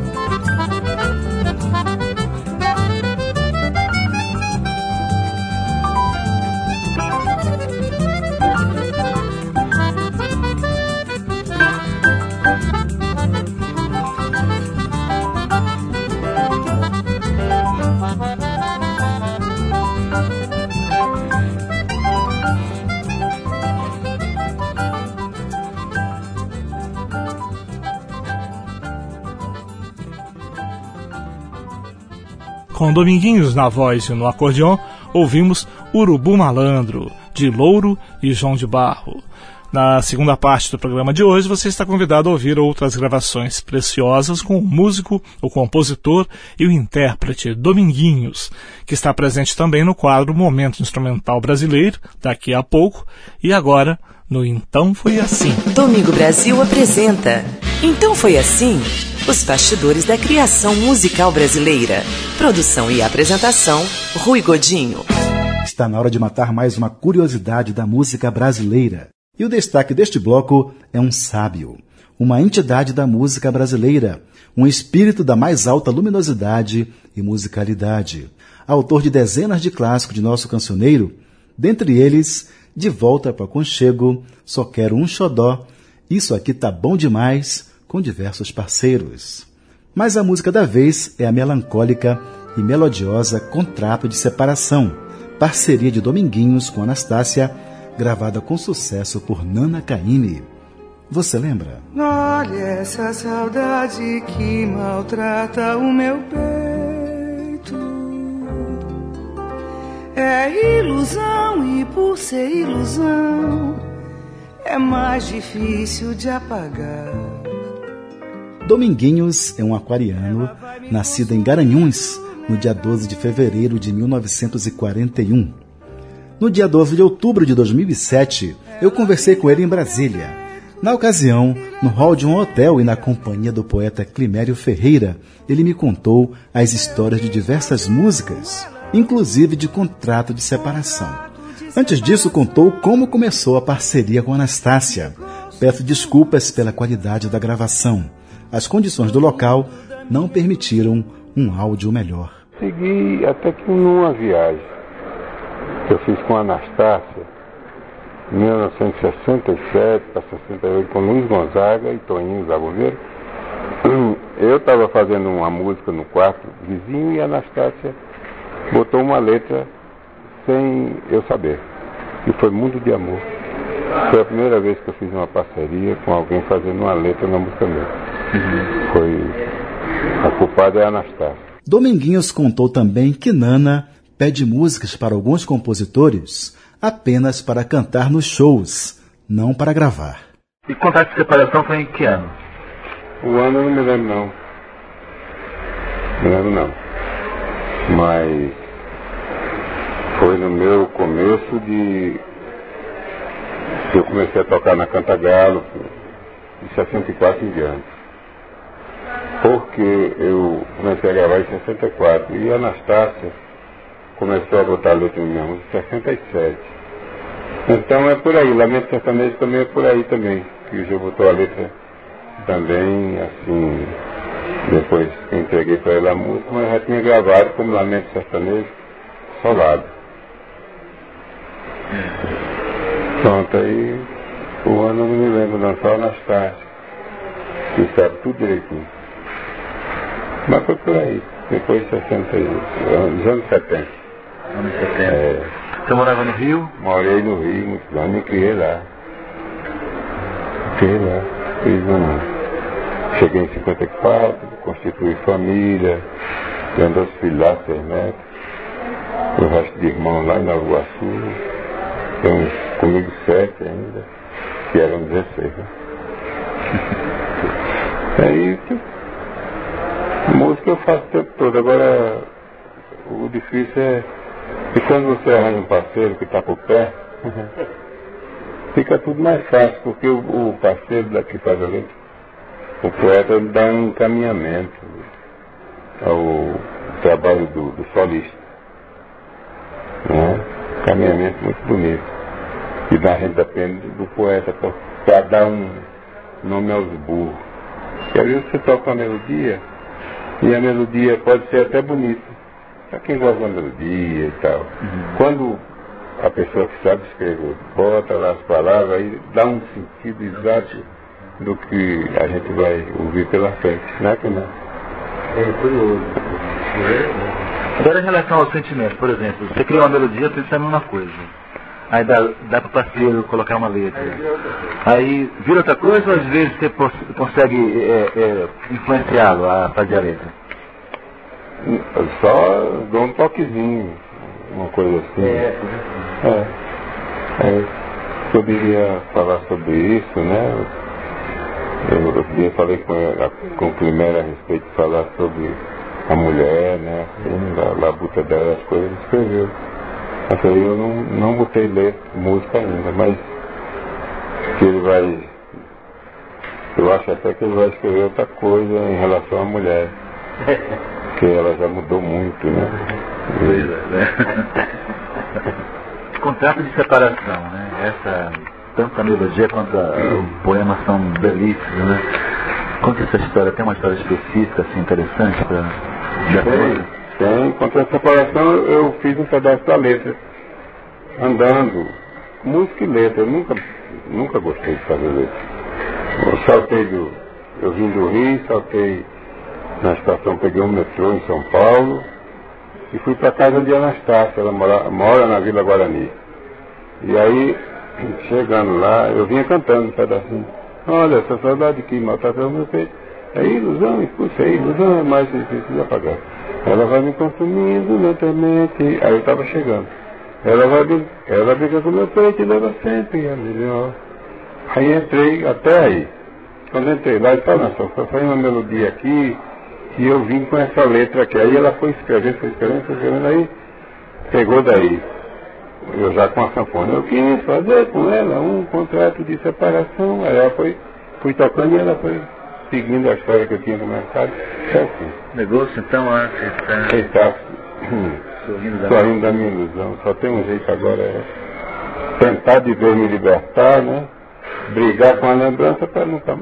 Com Dominguinhos na voz e no acordeon, ouvimos Urubu Malandro, de Louro e João de Barro. Na segunda parte do programa de hoje, você está convidado a ouvir outras gravações preciosas com o músico, o compositor e o intérprete Dominguinhos, que está presente também no quadro Momento Instrumental Brasileiro, daqui a pouco, e agora no Então Foi Assim. Domingo Brasil apresenta Então Foi Assim, os bastidores da criação musical brasileira. Produção e apresentação, Rui Godinho. Está na hora de matar mais uma curiosidade da música brasileira. E o destaque deste bloco é um sábio, uma entidade da música brasileira, um espírito da mais alta luminosidade e musicalidade. Autor de dezenas de clássicos de nosso cancioneiro, dentre eles, De Volta para o Aconchego, Só Quero um Xodó, Isso Aqui Tá Bom Demais, com diversos parceiros. Mas a música da vez é a melancólica e melodiosa Contrato de Separação, parceria de Dominguinhos com Anastácia, gravada com sucesso por Nana Caymmi. Você lembra? Olha essa saudade que maltrata o meu peito. É ilusão e por ser ilusão é mais difícil de apagar. Dominguinhos é um aquariano nascido em Garanhuns no dia 12 de fevereiro de 1941. No dia 12 de outubro de 2007, eu conversei com ele em Brasília. Na ocasião, no hall de um hotel e na companhia do poeta Climério Ferreira, ele me contou as histórias de diversas músicas, inclusive de contrato de separação. Antes disso, contou como começou a parceria com Anastácia. Peço desculpas pela qualidade da gravação. As condições do local não permitiram um áudio melhor. Segui até que numa viagem que eu fiz com a Anastácia, em 1967 para 68, com Luiz Gonzaga e Toninho Zagoveiro. Eu estava fazendo uma música no quarto vizinho e a Anastácia botou uma letra sem eu saber. E foi Mundo de Amor. Foi a primeira vez que eu fiz uma parceria com alguém fazendo uma letra na música minha. Foi... A culpada é a Anastácia. Dominguinhos contou também que Nana pede músicas para alguns compositores apenas para cantar nos shows, não para gravar. E contrato de separação foi em que ano? O ano eu não me lembro não. Me lembro não. Mas foi no meu começo de... Eu comecei a tocar na Cantagalo em 64 em diante. Porque eu comecei a gravar em 64 e a Anastácia começou a botar letra em minha música em 67. Então é por aí, Lamento Sertanejo também é por aí também, que o Gil botou a letra também, assim, depois que eu entreguei para ele a música, mas já tinha gravado como Lamento Sertanejo solado. Pronto, aí o ano eu não me lembro, não, só Anastácia, que sabe tudo direitinho. Mas foi por aí, depois de 60, nos anos 70. Anos 70. Você morava no Rio? Morei no Rio, muitos anos, me criei lá. Cheguei em 54, constituí família, tenho 2 filhos lá, 6 netos, o resto de irmãos lá em Nova Iguaçu, tenho comigo 7 ainda, que eram 16. Né? É isso. Música eu faço o tempo todo, agora o difícil é que quando você arranja um parceiro que está por perto, fica tudo mais fácil, porque o parceiro daqui faz a letra, o poeta dá um encaminhamento ao trabalho do solista. Né? Encaminhamento muito bonito. E da gente depende do poeta para dar um nome aos burros. E às vezes você toca uma melodia, e a melodia pode ser até bonita. Para quem gosta da melodia e tal. Quando a pessoa que sabe escrever bota lá as palavras, aí dá um sentido exato do que a gente vai ouvir pela frente. Não é que não? É curioso. Agora em relação ao sentimento, por exemplo, você cria uma melodia pensando numa coisa. Aí dá para o parceiro colocar uma letra. Aí vira outra coisa ou às vezes você consegue influenciá-lo a fazer a letra? Só dou um toquezinho, uma coisa assim. Poderia falar sobre isso, né? Eu falei com o Climério a respeito de falar sobre a mulher, né? A labuta dela, as coisas, ele escreveu. Mas aí eu não botei música ainda, mas que ele vai... Eu acho até que ele vai escrever outra coisa em relação à mulher. Porque ela já mudou muito, né? Contrato de separação, né? Tanto a melodia quanto o poema são belíssimos, né? Conta essa história, tem uma história específica, assim, interessante para... Tem. Contra a separação eu fiz um pedaço da letra, andando, música e letra. Eu nunca gostei de fazer letra. Eu vim do Rio, saltei na estação, peguei um metrô em São Paulo e fui para casa de Anastácia, ela mora na Vila Guarani. E aí, chegando lá, eu vinha cantando um pedacinho. Olha, essa saudade que maltrata o meu peito. É ilusão, expulsa, ilusão é mais difícil de apagar. Ela vai me consumindo lentamente. Aí eu estava chegando. Ela briga com o meu peito e leva sempre a melhor. Aí entrei até aí. Quando eu entrei lá, ele falou, não, só foi uma melodia aqui, e eu vim com essa letra aqui. Aí ela foi escrevendo, aí pegou daí. Eu já com a sanfona. Eu quis fazer com ela um contrato de separação. Aí ela fui tocando e ela foi seguindo a história que eu tinha começado. Certinho. Negócio, então, você está sorrindo da minha ilusão. Só tem um jeito agora, é tentar de vez me libertar, né? Brigar com a lembrança para nunca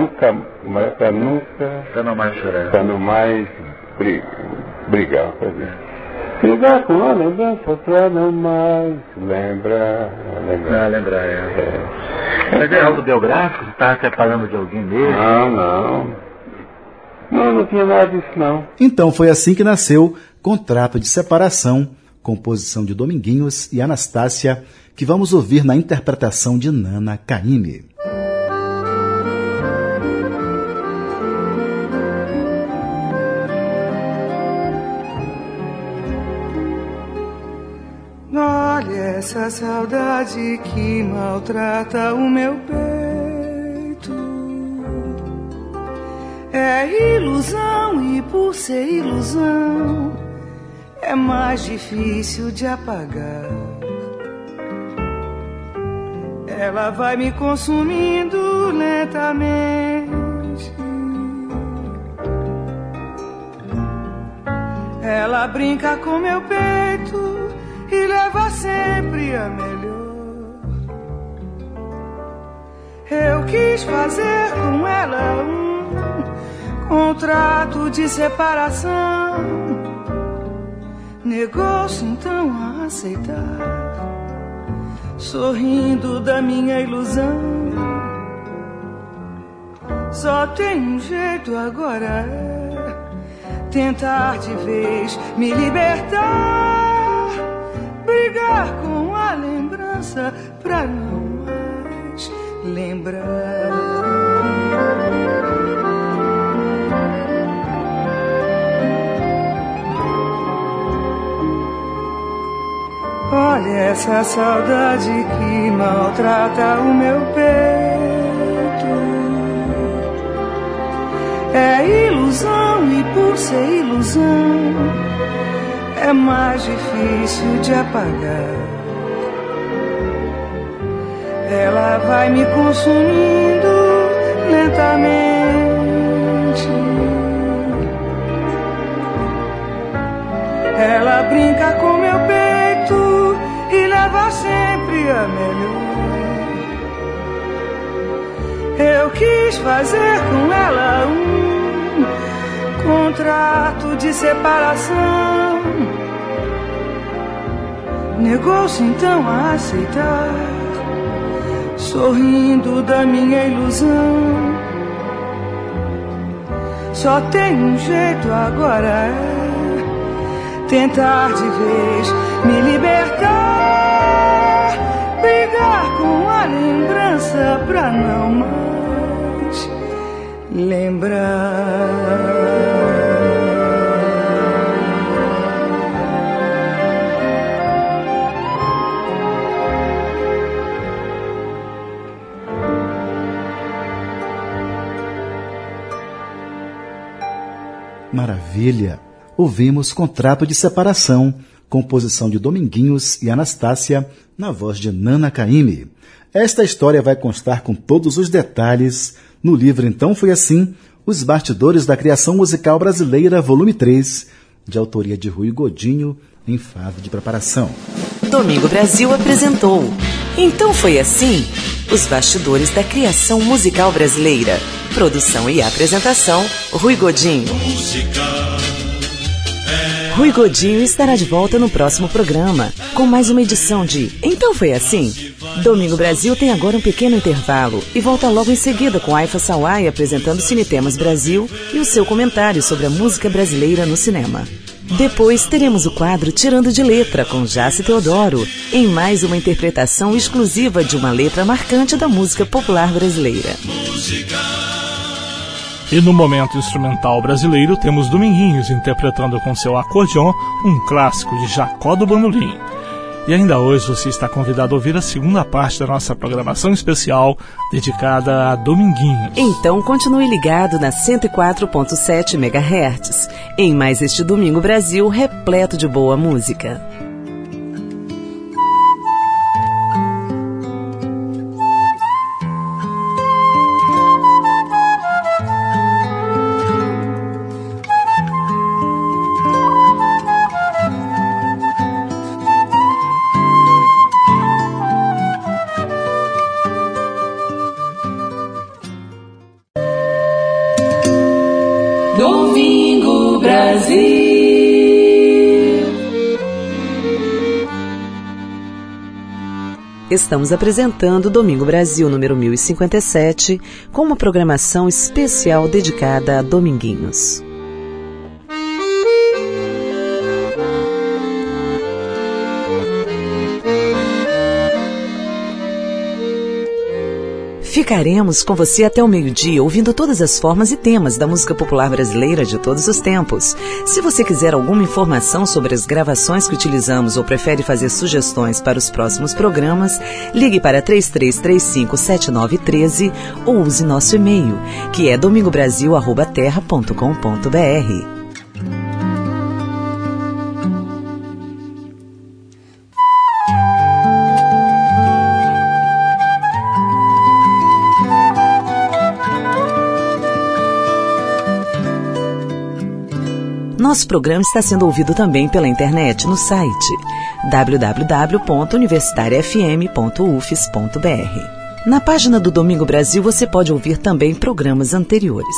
não mais chorar. Para não mais brigar, brigar com a lembrança para não mais lembrar. Mas é autobiográfico? Você está separando de alguém mesmo? Não tinha nada disso, não. Então foi assim que nasceu Contrato de Separação, composição de Dominguinhos e Anastácia, que vamos ouvir na interpretação de Nana Caymmi. Olha essa saudade que maltrata o meu peito. É ilusão e por ser ilusão é mais difícil de apagar. Ela vai me consumindo lentamente. Ela brinca com meu peito e leva sempre a melhor. Eu quis fazer com ela um contrato de separação. Negou-se então a aceitar, sorrindo da minha ilusão. Só tem um jeito agora, é tentar de vez me libertar, brigar com a lembrança pra não mais lembrar. Olha essa saudade que maltrata o meu peito. É ilusão e por ser ilusão é mais difícil de apagar. Ela vai me consumindo lentamente. Ela brinca com meu peito e leva sempre a melhor. Eu quis fazer com ela um contrato de separação. Negou-se então a aceitar, sorrindo da minha ilusão. Só tem um jeito agora, é tentar de vez me libertar, brigar com a lembrança pra não mais lembrar. Maravilha! Ouvimos Contrato de Separação, composição de Dominguinhos e Anastácia, na voz de Nana Caymmi. Esta história vai constar com todos os detalhes no livro Então Foi Assim, Os Bastidores da Criação Musical Brasileira, volume 3, de autoria de Rui Godinho, em fase de preparação. Domingo Brasil apresentou Então Foi Assim, Os Bastidores da Criação Musical Brasileira. Produção e apresentação, Rui Godinho. Rui Godinho estará de volta no próximo programa, com mais uma edição de Então Foi Assim. Domingo Brasil tem agora um pequeno intervalo e volta logo em seguida com Aifa Sawai apresentando Cinetemas Brasil e o seu comentário sobre a música brasileira no cinema. Depois teremos o quadro Tirando de Letra com Jace Teodoro, em mais uma interpretação exclusiva de uma letra marcante da música popular brasileira. E no momento instrumental brasileiro temos Dominguinhos interpretando com seu acordeon um clássico de Jacó do Bandolim. E ainda hoje você está convidado a ouvir a segunda parte da nossa programação especial dedicada a Dominguinhos. Então continue ligado na 104.7 MHz em mais este Domingo Brasil repleto de boa música. Domingo Brasil. Estamos apresentando Domingo Brasil número 1057 com uma programação especial dedicada a Dominguinhos. Ficaremos com você até o meio-dia, ouvindo todas as formas e temas da música popular brasileira de todos os tempos. Se você quiser alguma informação sobre as gravações que utilizamos ou prefere fazer sugestões para os próximos programas, ligue para 33357913 ou use nosso e-mail, que é domingobrasil@terra.com.br. Nosso programa está sendo ouvido também pela internet no site www.universitariafm.ufes.br. Na página do Domingo Brasil você pode ouvir também programas anteriores.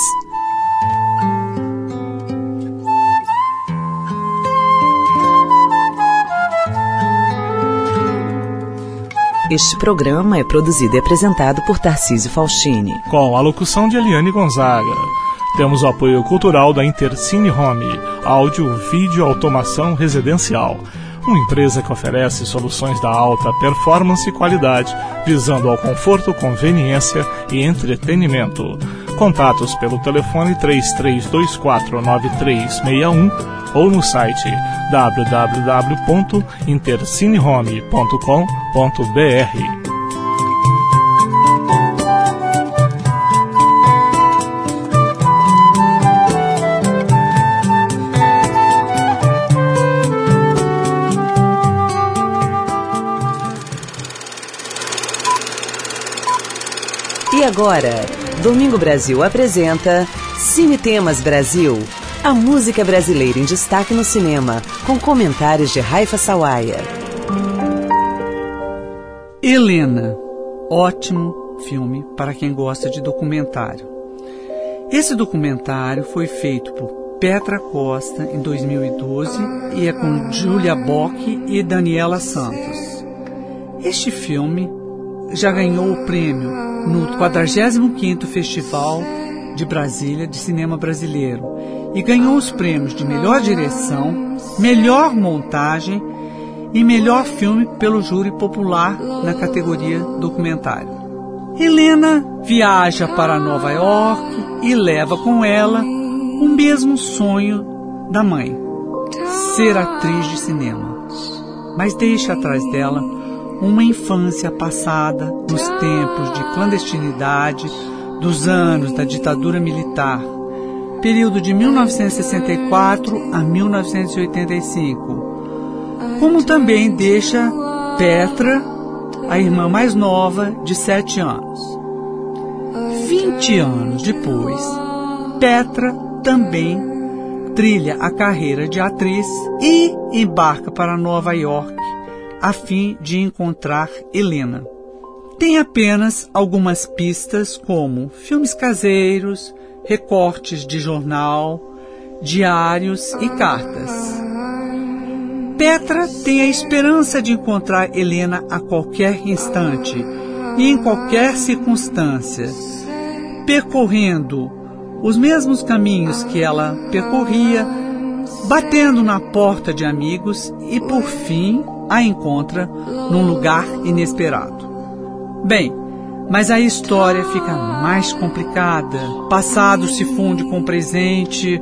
Este programa é produzido e apresentado por Tarcísio Faustini, com a locução de Eliane Gonzaga. Temos o apoio cultural da Intercine Home, áudio, vídeo, automação residencial. Uma empresa que oferece soluções da alta performance e qualidade, visando ao conforto, conveniência e entretenimento. Contatos pelo telefone 33249361 ou no site www.intercinehome.com.br. E agora, Domingo Brasil apresenta Cine Temas Brasil, a música brasileira em destaque no cinema, com comentários de Raifa Sawaia. Helena, ótimo filme para quem gosta de documentário. Esse documentário foi feito por Petra Costa em 2012 e é com Julia Bock e Daniela Santos. Este filme já ganhou o prêmio no 45º Festival de Brasília de Cinema Brasileiro e ganhou os prêmios de melhor direção, melhor montagem e melhor filme pelo júri popular na categoria documentário. Helena viaja para Nova York e leva com ela o mesmo sonho da mãe, ser atriz de cinema, mas deixa atrás dela uma infância passada nos tempos de clandestinidade dos anos da ditadura militar, período de 1964 a 1985, como também deixa Petra, a irmã mais nova, de 7 anos. 20 anos depois, Petra também trilha a carreira de atriz e embarca para Nova York a fim de encontrar Helena. Tem apenas algumas pistas como filmes caseiros, recortes de jornal, diários e cartas. Petra tem a esperança de encontrar Helena a qualquer instante e em qualquer circunstância, percorrendo os mesmos caminhos que ela percorria, batendo na porta de amigos e, por fim, a encontra num lugar inesperado. Bem, mas a história fica mais complicada. Passado se funde com o presente,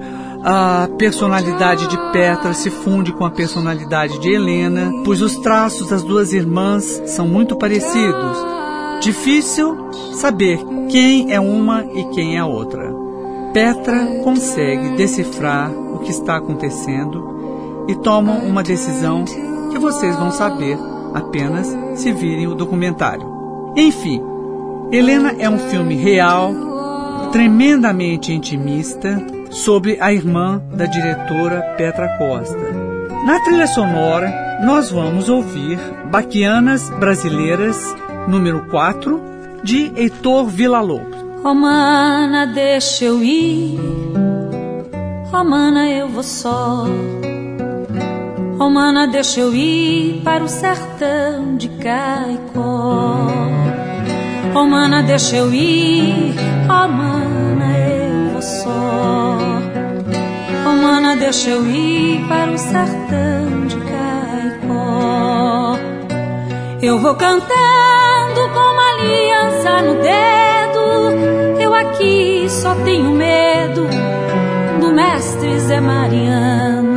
A personalidade de Petra se funde com a personalidade de Helena, pois os traços das duas irmãs são muito parecidos. Difícil saber quem é uma e quem é a outra. Petra consegue decifrar o que está acontecendo e tomam uma decisão que vocês vão saber apenas se virem o documentário. Enfim, Helena é um filme real, tremendamente intimista, sobre a irmã da diretora Petra Costa. Na trilha sonora, nós vamos ouvir Baquianas Brasileiras, número 4, de Heitor Villa-Lobos. Oh, mana, deixa eu ir. Oh, mana, eu vou só. Oh, mana, deixa eu ir para o sertão de Caicó. Oh, mana, deixa eu ir. Oh, mana, eu vou só. Oh, mana, deixa eu ir para o sertão de Caicó. Eu vou cantando com uma aliança no dedo. Eu aqui só tenho medo do mestre Zé Mariano.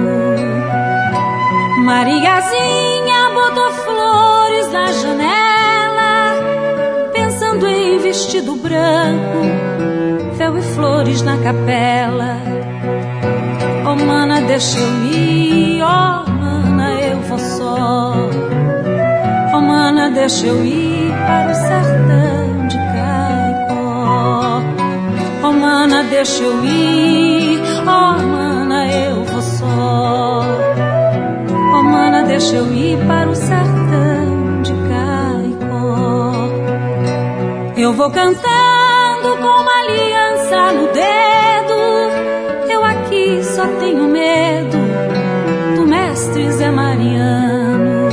Mariazinha botou flores na janela, pensando em vestido branco, véu e flores na capela. Oh, mana, deixa eu ir, oh, mana, eu vou só. Oh, mana, deixa eu ir para o sertão de Caicó. Oh, mana, deixa eu ir, oh, mana, eu vou só. Oh, mana, deixa eu ir para o sertão de Caicó. Eu vou cantando com uma aliança no dedo. Eu aqui só tenho medo do mestre Zé Mariano.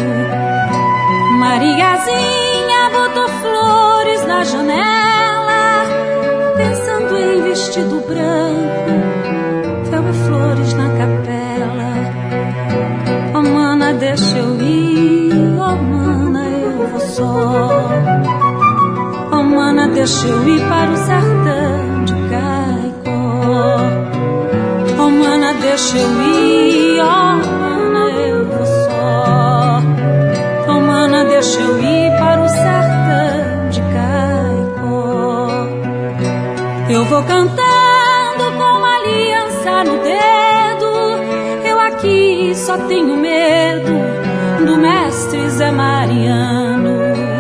Mariazinha botou flores na janela, pensando em vestido branco, véu e flores na capela. Oh, mana, deixa eu ir, oh, mana, eu vou só. Oh, mana, deixa eu ir para o sertão de Caicó. Oh, mana, deixa eu ir, oh, mana, eu vou só. Oh, mana, deixa eu ir para o sertão de Caicó. Eu vou cantando com uma aliança no dedo. Eu aqui só tenho medo do mestre Zé Mariano.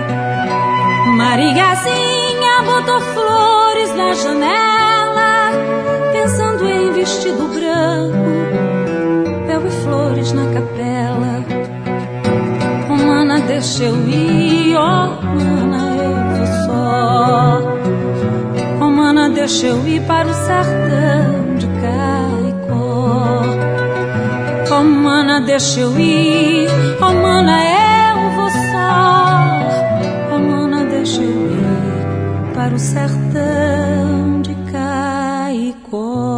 Mariazinha botou flores na janela, pensando em vestido branco, véu e flores na capela. Oh, mana, deixa eu ir, oh, mana, eu vou só. Oh, mana, deixa eu ir para o sertão de Caicó. Oh, mana, deixa eu ir, oh, mana, eu vou só. Oh, mana, deixa eu ir para o sertão de Caicó.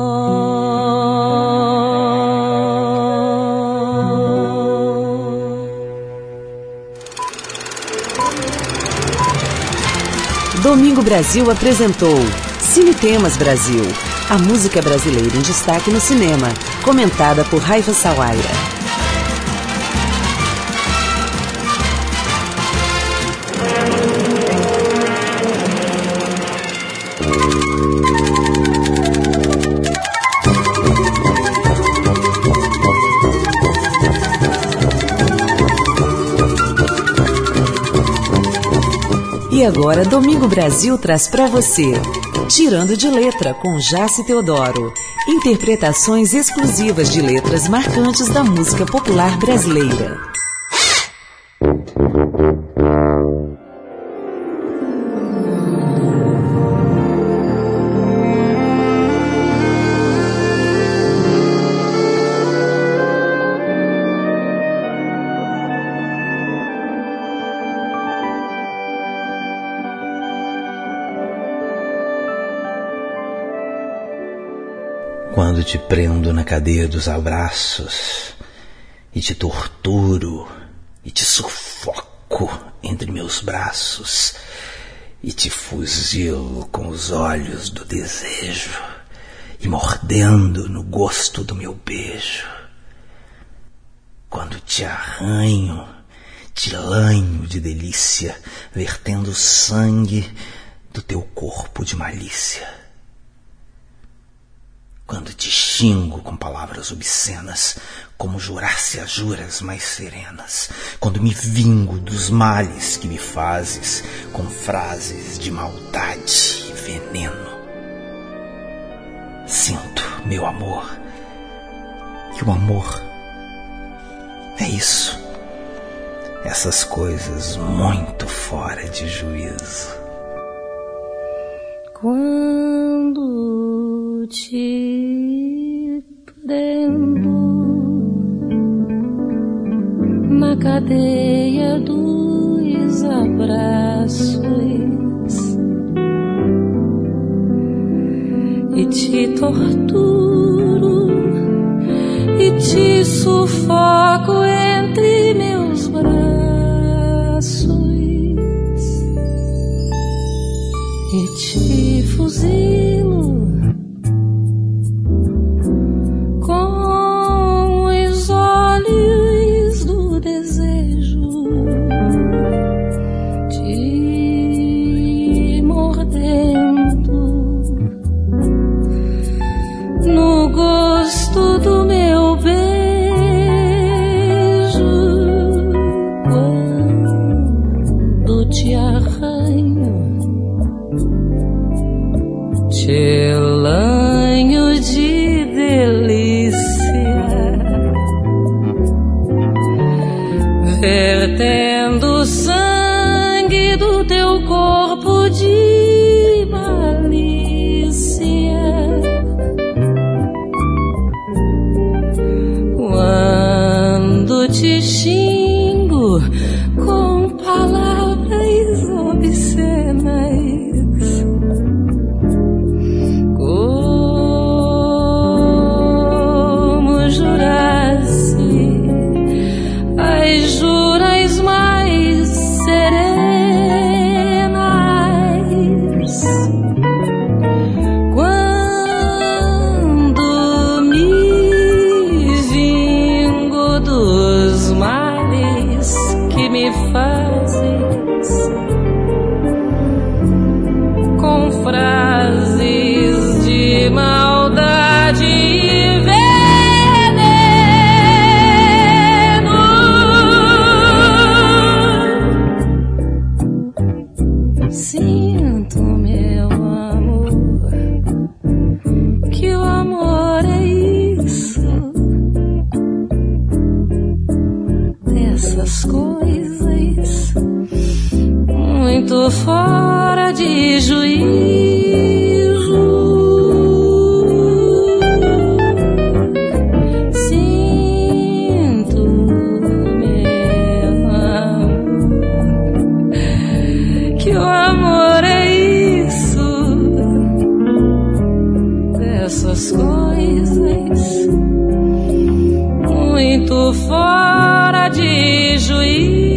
Domingo Brasil apresentou Cine Temas Brasil, a música brasileira em destaque no cinema, comentada por Raifa Sawaia. E agora, Domingo Brasil traz para você Tirando de Letra, com Jaci Teodoro. Interpretações exclusivas de letras marcantes da música popular brasileira. Quando te prendo na cadeia dos abraços e te torturo e te sufoco entre meus braços e te fuzilo com os olhos do desejo me mordendo no gosto do meu beijo. Quando te arranho, te lanho de delícia, vertendo sangue do teu corpo de malícia. Quando te xingo com palavras obscenas, como jurasse as juras mais serenas. Quando me vingo dos males que me fazes, com frases de maldade e veneno. Sinto, meu amor, que o amor é isso. Essas coisas muito fora de juízo. Quando te prendo na cadeia dos abraços e te torturo e te sufoco entre meus braços e te fuzilo com os olhos do desejo, te mordendo no gosto do meu beijo. Quando te arranho, te lanho de delícia, vertendo sangue do teu corpo de malícia. Quando te xingo com palavras obscenas, como jurasse as juras mais serenas. Quando me vingo dos males que me fazes, com frases de maldade e veneno, sinto, meu amor, que o amor é isso, dessas coisas muito fora de juízo. Sinto, meu amor, que o amor é isso, dessas coisas muito fora de juízo.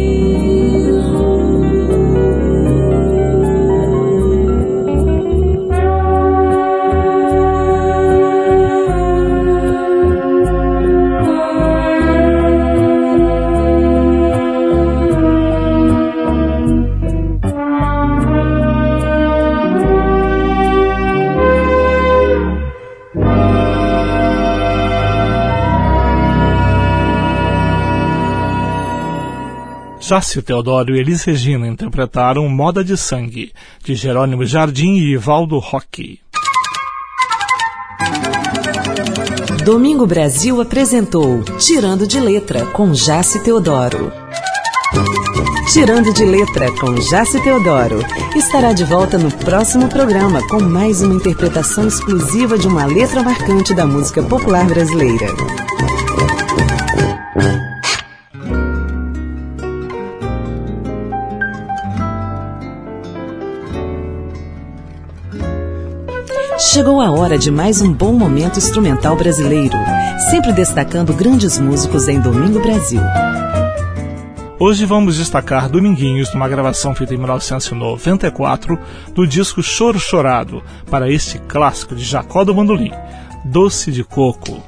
Jácio Teodoro e Elis Regina interpretaram Moda de Sangue, de Jerônimo Jardim e Ivaldo Roque. Domingo Brasil apresentou Tirando de Letra, com Jácio Teodoro. Tirando de Letra, com Jácio Teodoro, estará de volta no próximo programa com mais uma interpretação exclusiva de uma letra marcante da música popular brasileira. Chegou a hora de mais um bom momento instrumental brasileiro, sempre destacando grandes músicos em Domingo Brasil. Hoje vamos destacar Dominguinhos, numa gravação feita em 1994, do disco Choro Chorado, para este clássico de Jacó do Bandolim, Doce de Coco.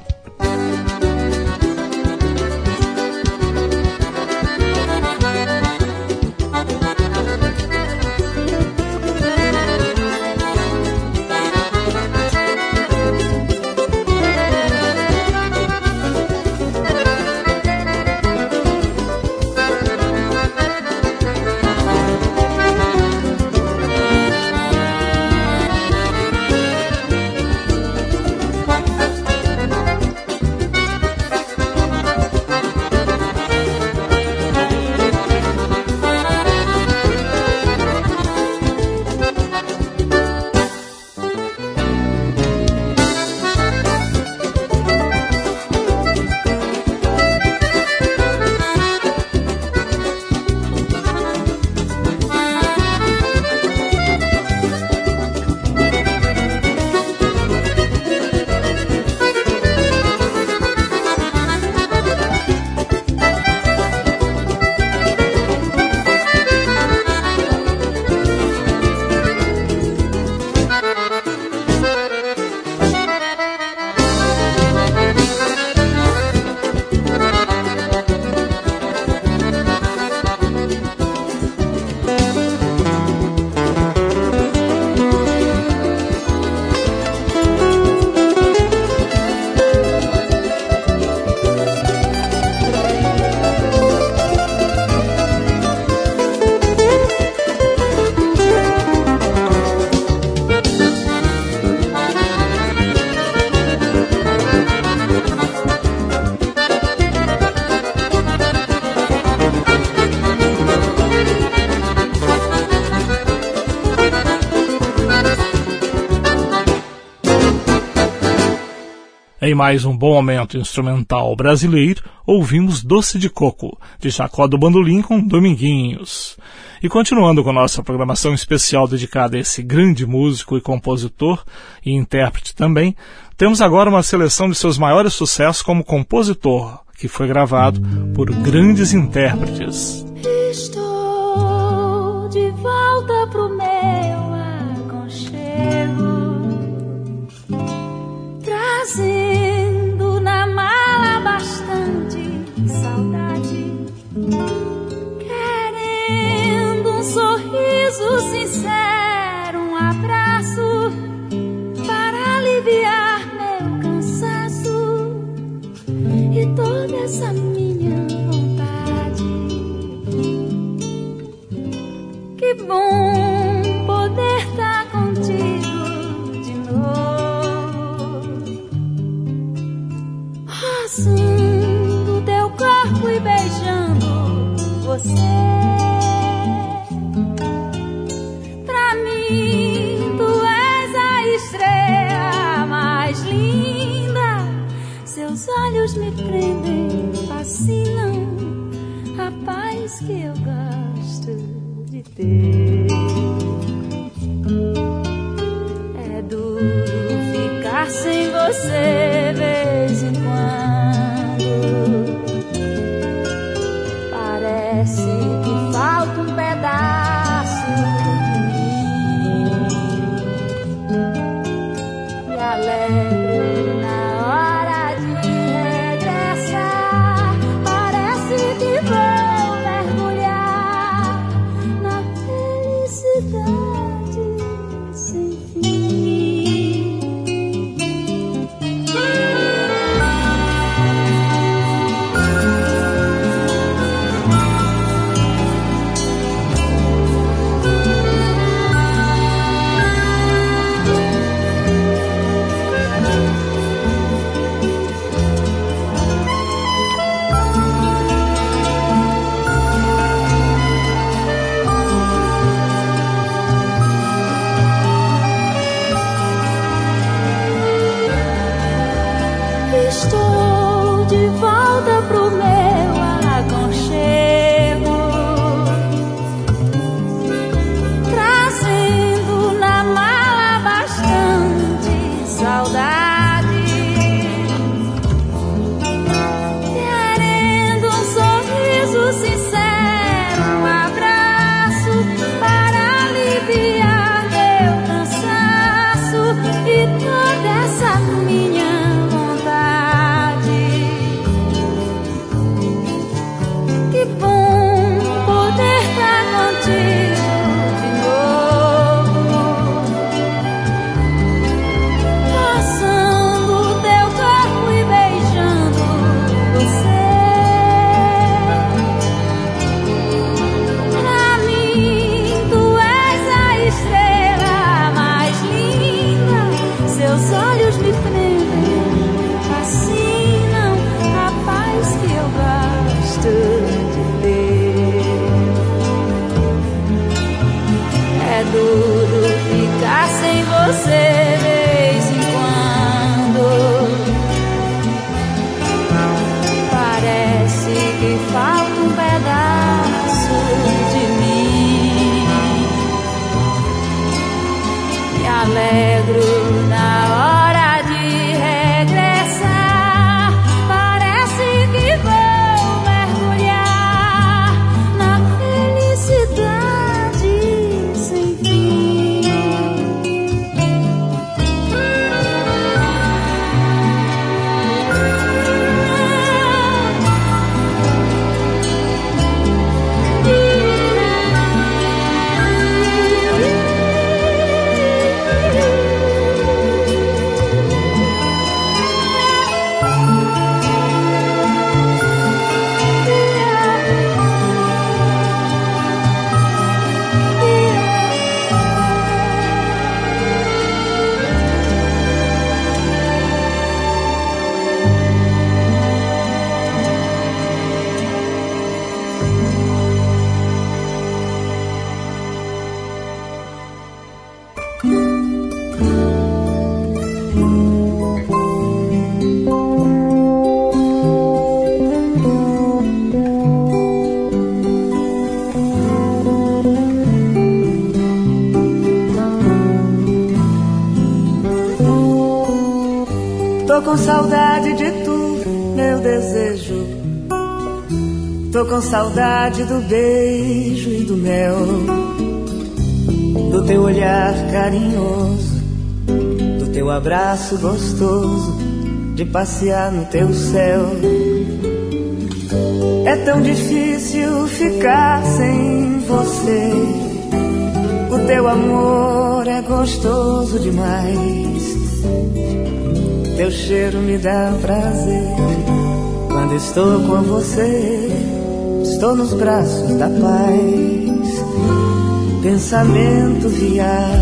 Em mais um bom momento instrumental brasileiro, ouvimos Doce de Coco, de Jacó do Bandolim com Dominguinhos. E continuando com nossa programação especial dedicada a esse grande músico e compositor, e intérprete também, temos agora uma seleção de seus maiores sucessos como compositor, que foi gravado por grandes intérpretes. Estou de volta pro meu aconchego, trazendo na mala bastante saudade, querendo um sorriso sincero, um abraço para aliviar meu cansaço e toda essa minha vontade. Que bom poder estar contigo de novo, roçando teu corpo e beijando você. Pra mim tu és a estrela mais linda, seus olhos me prendem, fascinam, a paz que eu gosto de ter. É duro ficar sem você vez em quando, parece que falta um pedaço de mim. Me alegro na hora de regressar, parece que vou mergulhar na felicidade sem fim. Estou de volta pro meu aconchego, trazendo na mala bastante saudade, querendo um sorriso sincero, Seus olhos me prendem, fascinam a paz que eu gosto de ver. É duro ficar sem você de vez em quando. Parece que falta um pedaço de mim. Me alegro na hora de regressar. Parece que vou mergulhar na felicidade sem fim. Tô com saudade de tu, meu desejo. Tô com saudade do beijo e do mel, do teu olhar carinhoso, do teu abraço gostoso, de passear no teu céu. É tão difícil ficar sem você. O teu amor é gostoso demais. Teu cheiro me dá prazer. Quando estou com você, estou nos braços da paz. Pensamento viaja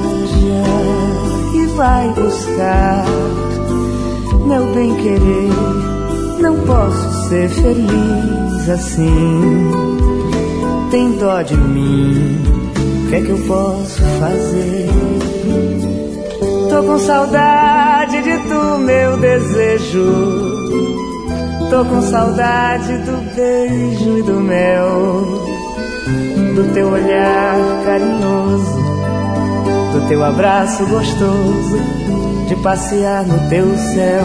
e vai buscar meu bem-querer. Não posso ser feliz assim. Tem dó de mim, o que é que eu posso fazer? Tô com saudade de tu, meu desejo. Tô com saudade do beijo e do mel, do teu olhar carinhoso, do teu abraço gostoso, de passear no teu céu.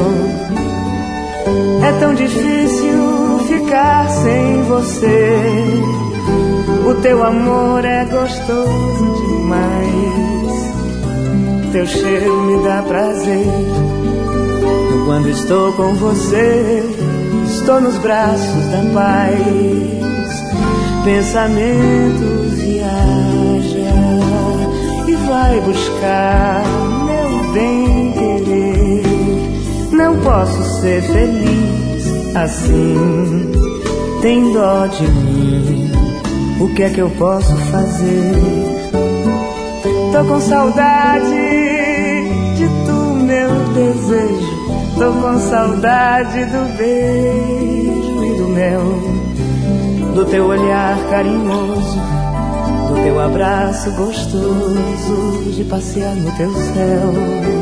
É tão difícil ficar sem você. O teu amor é gostoso demais. Teu cheiro me dá prazer. Quando estou com você, estou nos braços da paz. Pensamento viaja e vai buscar meu bem-querer. Não posso ser feliz assim. Tem dó de mim, o que é que eu posso fazer? Tô com saudade de tu, meu desejo. Tô com saudade do beijo e do mel, do teu olhar carinhoso, do teu abraço gostoso, de passear no teu céu.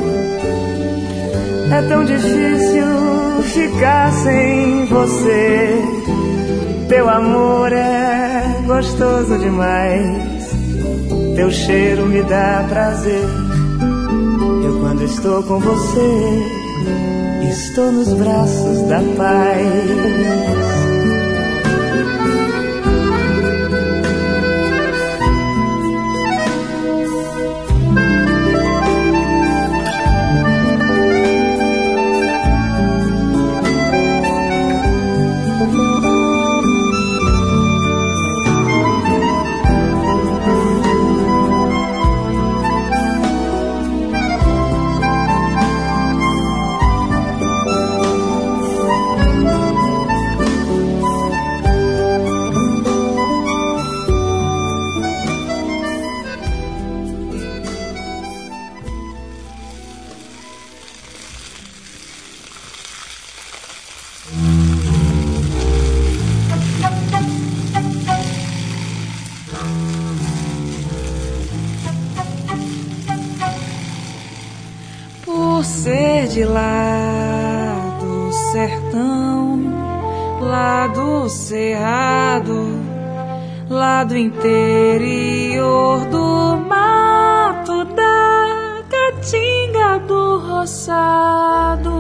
É tão difícil ficar sem você. Teu amor é gostoso demais. Teu cheiro me dá prazer. Eu, quando estou com você, estou nos braços da paz. ser de lá do sertão, lá do cerrado, lá do interior do mato, da caatinga do roçado,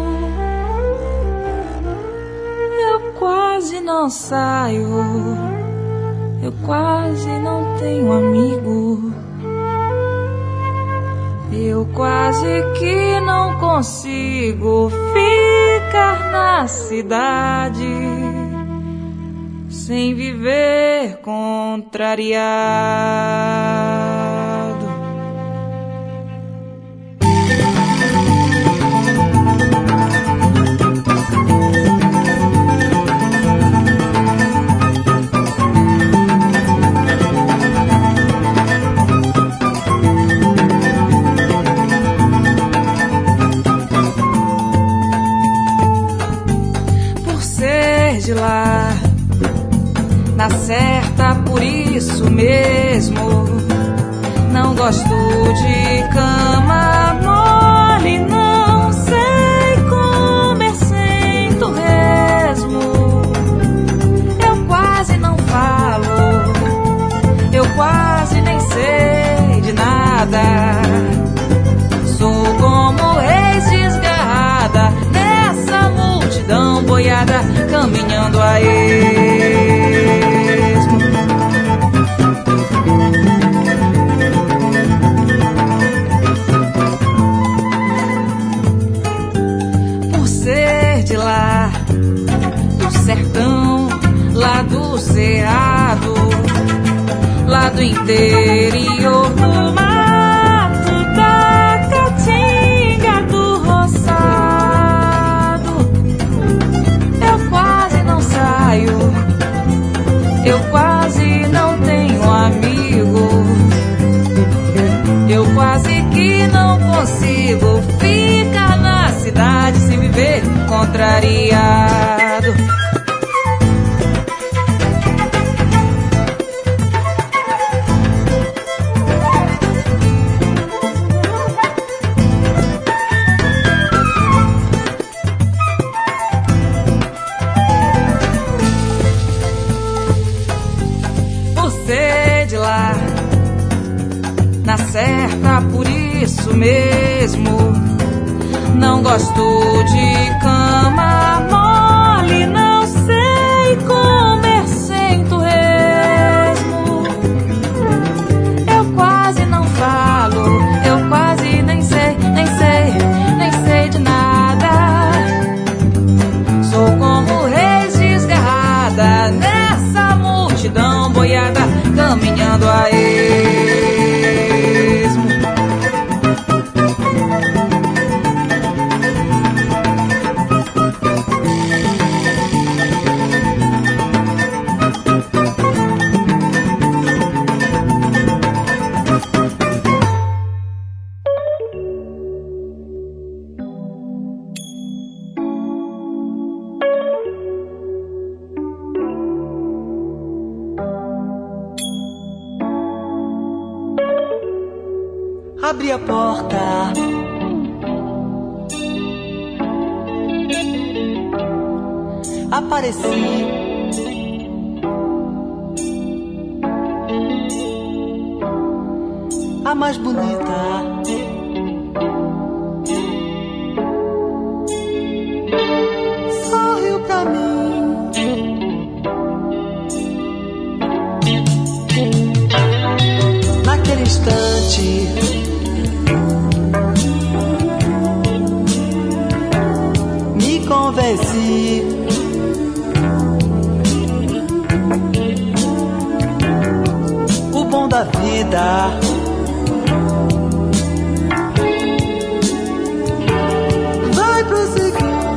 eu quase não saio, eu quase não tenho amigo, eu quase que não consigo ficar na cidade sem viver contrariado. De lá, na certa, por isso mesmo, não gosto de cama mole, não sei comer sem torresmo, eu quase não falo, eu quase nem sei de nada, sou como ex desgarrada nessa multidão boiada, caminhando a esmo. Por ser de lá do sertão, lá do cerrado, lá do interior do mato, da caatinga do roçado, eu quase não tenho amigo, eu quase que não consigo ficar na cidade sem viver contrariado. Na certa, por isso mesmo, não gosto de cama mole, não sei comer sem torresmo, eu quase não falo, eu quase nem sei de nada, sou como reis desgarrada nessa multidão boiada, caminhando a esmo. Abri a porta, apareci, a mais bonita, sorriu pra mim, naquele instante. Convenci, o bom da vida vai prosseguir.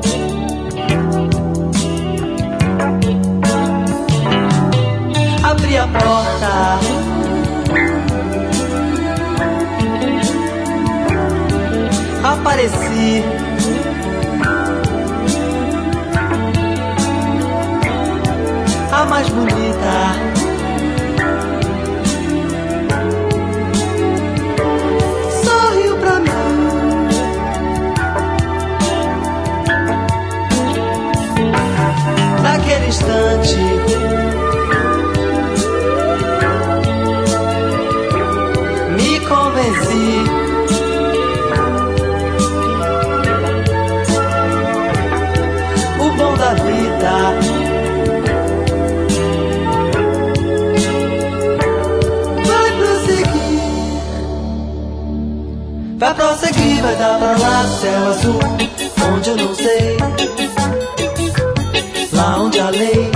Abri a porta, apareci, a mais bonita, sorriu pra mim, instante me convenci. O bom da vida vai prosseguir, vai dar pra lá céu azul, onde eu não sei, lá onde a lei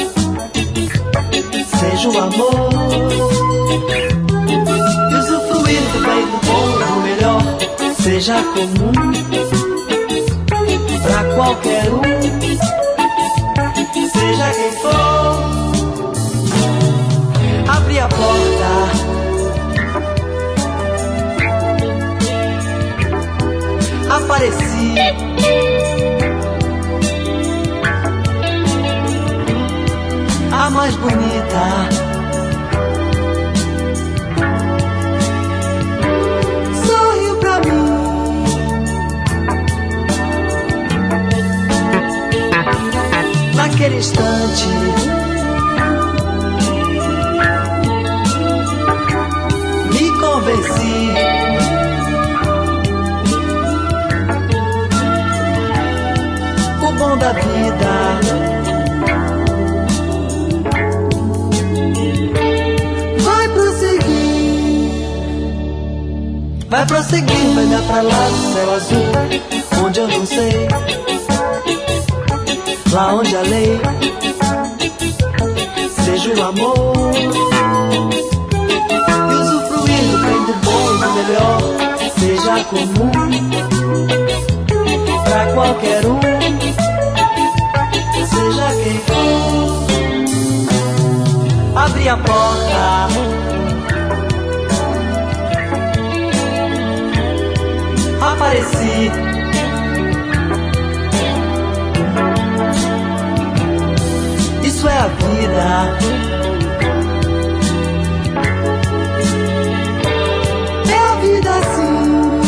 seja o amor, e usufruir do bem, do bom, do melhor, seja comum pra qualquer um, seja quem for. Abri a porta, apareci, a mais bonita, sorriu pra mim. Naquele instante me convenci. O bom da vida vai prosseguir, vai dar pra lá do céu azul, onde eu não sei, lá onde a lei seja o amor, e usufruir do bem, do bom, do melhor, seja comum pra qualquer um, seja quem for. Abri a porta, apareci, isso é a vida, é a vida assim.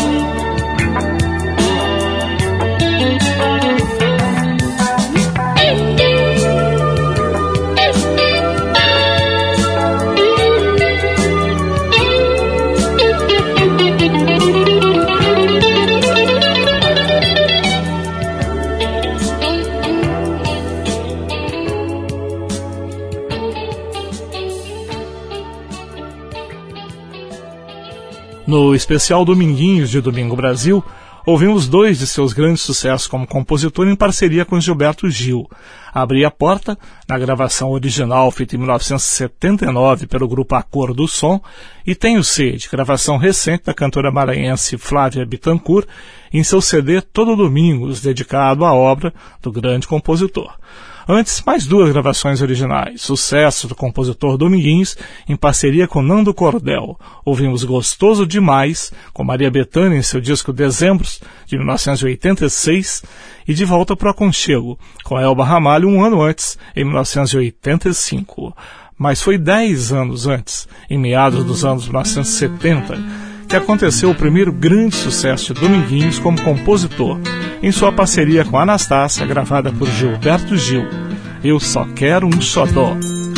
No especial Dominguinhos de Domingo Brasil, ouvimos dois de seus grandes sucessos como compositor em parceria com Gilberto Gil. Abri a Porta, na gravação original feita em 1979 pelo grupo A Cor do Som, e Tenho Sede, gravação recente da cantora maranhense Flávia Bittencourt, em seu CD Todo Domingos, dedicado à obra do grande compositor. Antes, mais duas gravações originais, sucesso do compositor Dominguinhos, em parceria com Nando Cordel. Ouvimos Gostoso Demais, com Maria Bethânia em seu disco Dezembros, de 1986, e De Volta pro Aconchego, com Elba Ramalho um ano antes, em 1985. Mas foi 10 anos antes, em meados dos anos 1970, que aconteceu o primeiro grande sucesso de Dominguinhos como compositor, em sua parceria com Anastácia, gravada por Gilberto Gil. Eu Só Quero um Xodó.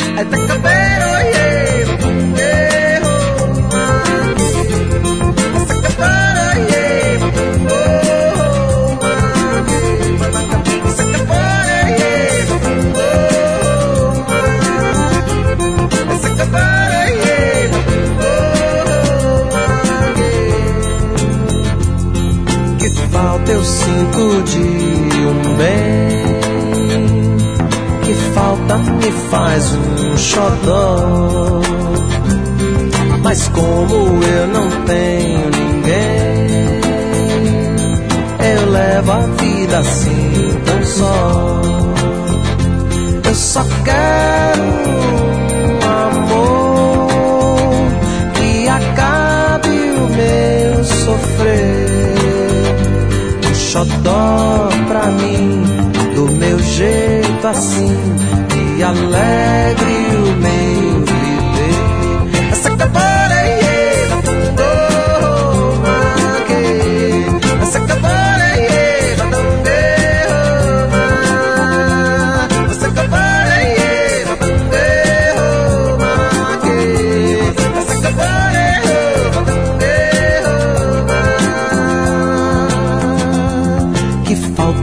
Falta eu sinto de um bem, que falta me faz um xodó. Mas como eu não tenho ninguém, eu levo a vida assim tão só. Eu só quero um amor que acabe o meu sofrer. Xodó pra mim, do meu jeito assim, e alegre o meu viver. Essa cabana essa cabana essa cabana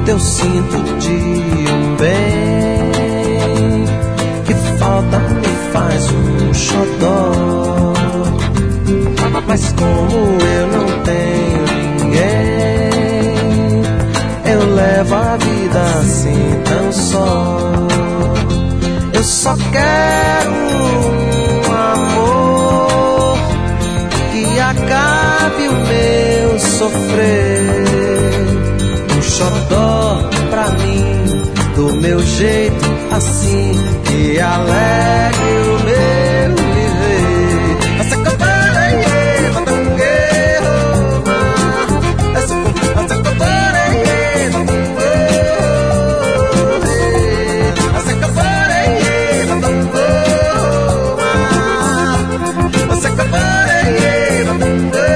falta eu sinto de um bem, que falta me faz um xodó. Mas como eu não tenho ninguém, eu levo a vida assim tão só. Eu só quero um amor que acabe o meu sofrer. Um xodó pra mim, do meu jeito assim, que alegre o meu viver. Essa cantora é batangueiro, essa cantora é batangueiro, essa cantora é batangueiro, essa cantora é batangueiro.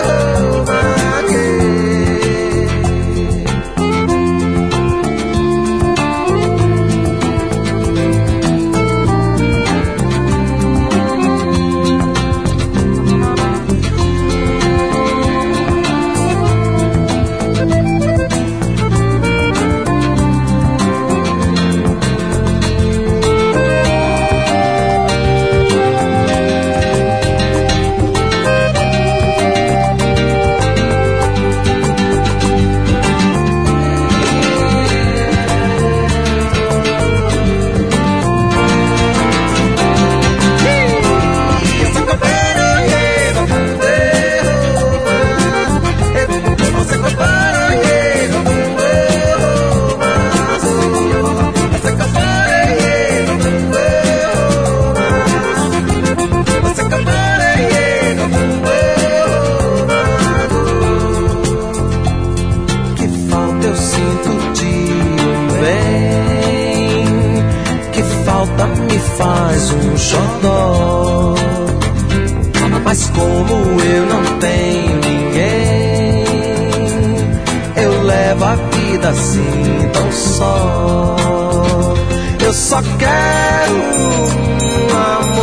Faz um xodó. Mas como eu não tenho ninguém, eu levo a vida assim tão só. Eu só quero um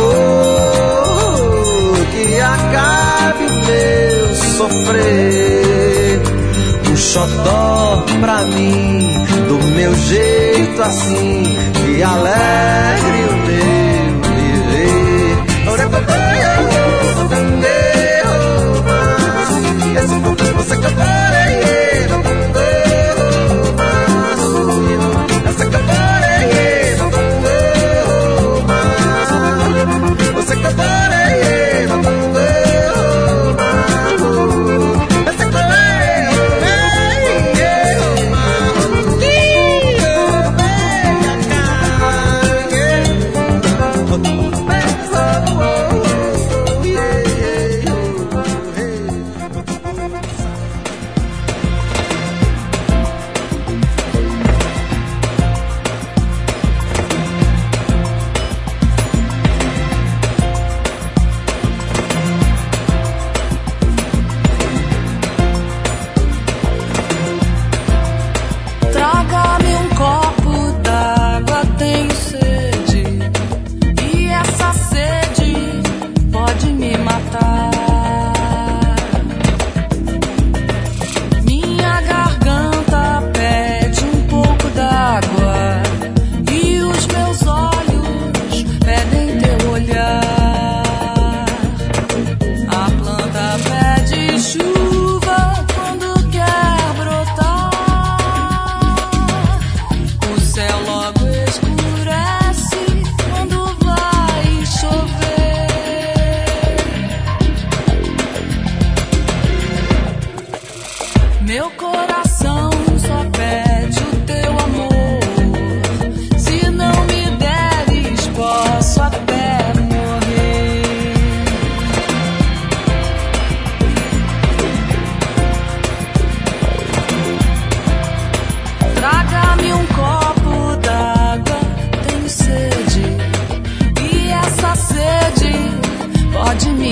amor que acabe meu sofrer. Um xodó pra mim, do meu jeito assim, que alegre o meu viver. Ora papai, você cantar é essa cantar é você cantar é essa cantar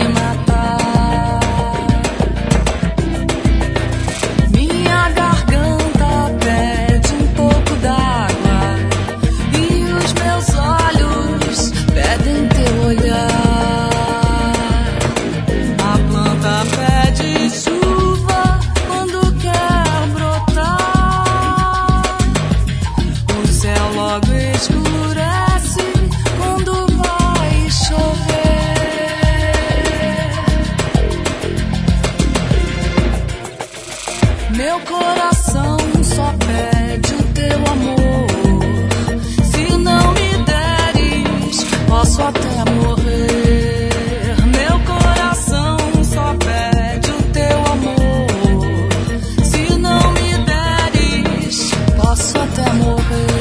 garganta só pede o teu amor. Se não me deres, posso até morrer. Meu coração só pede o teu amor. Se não me deres, posso até morrer.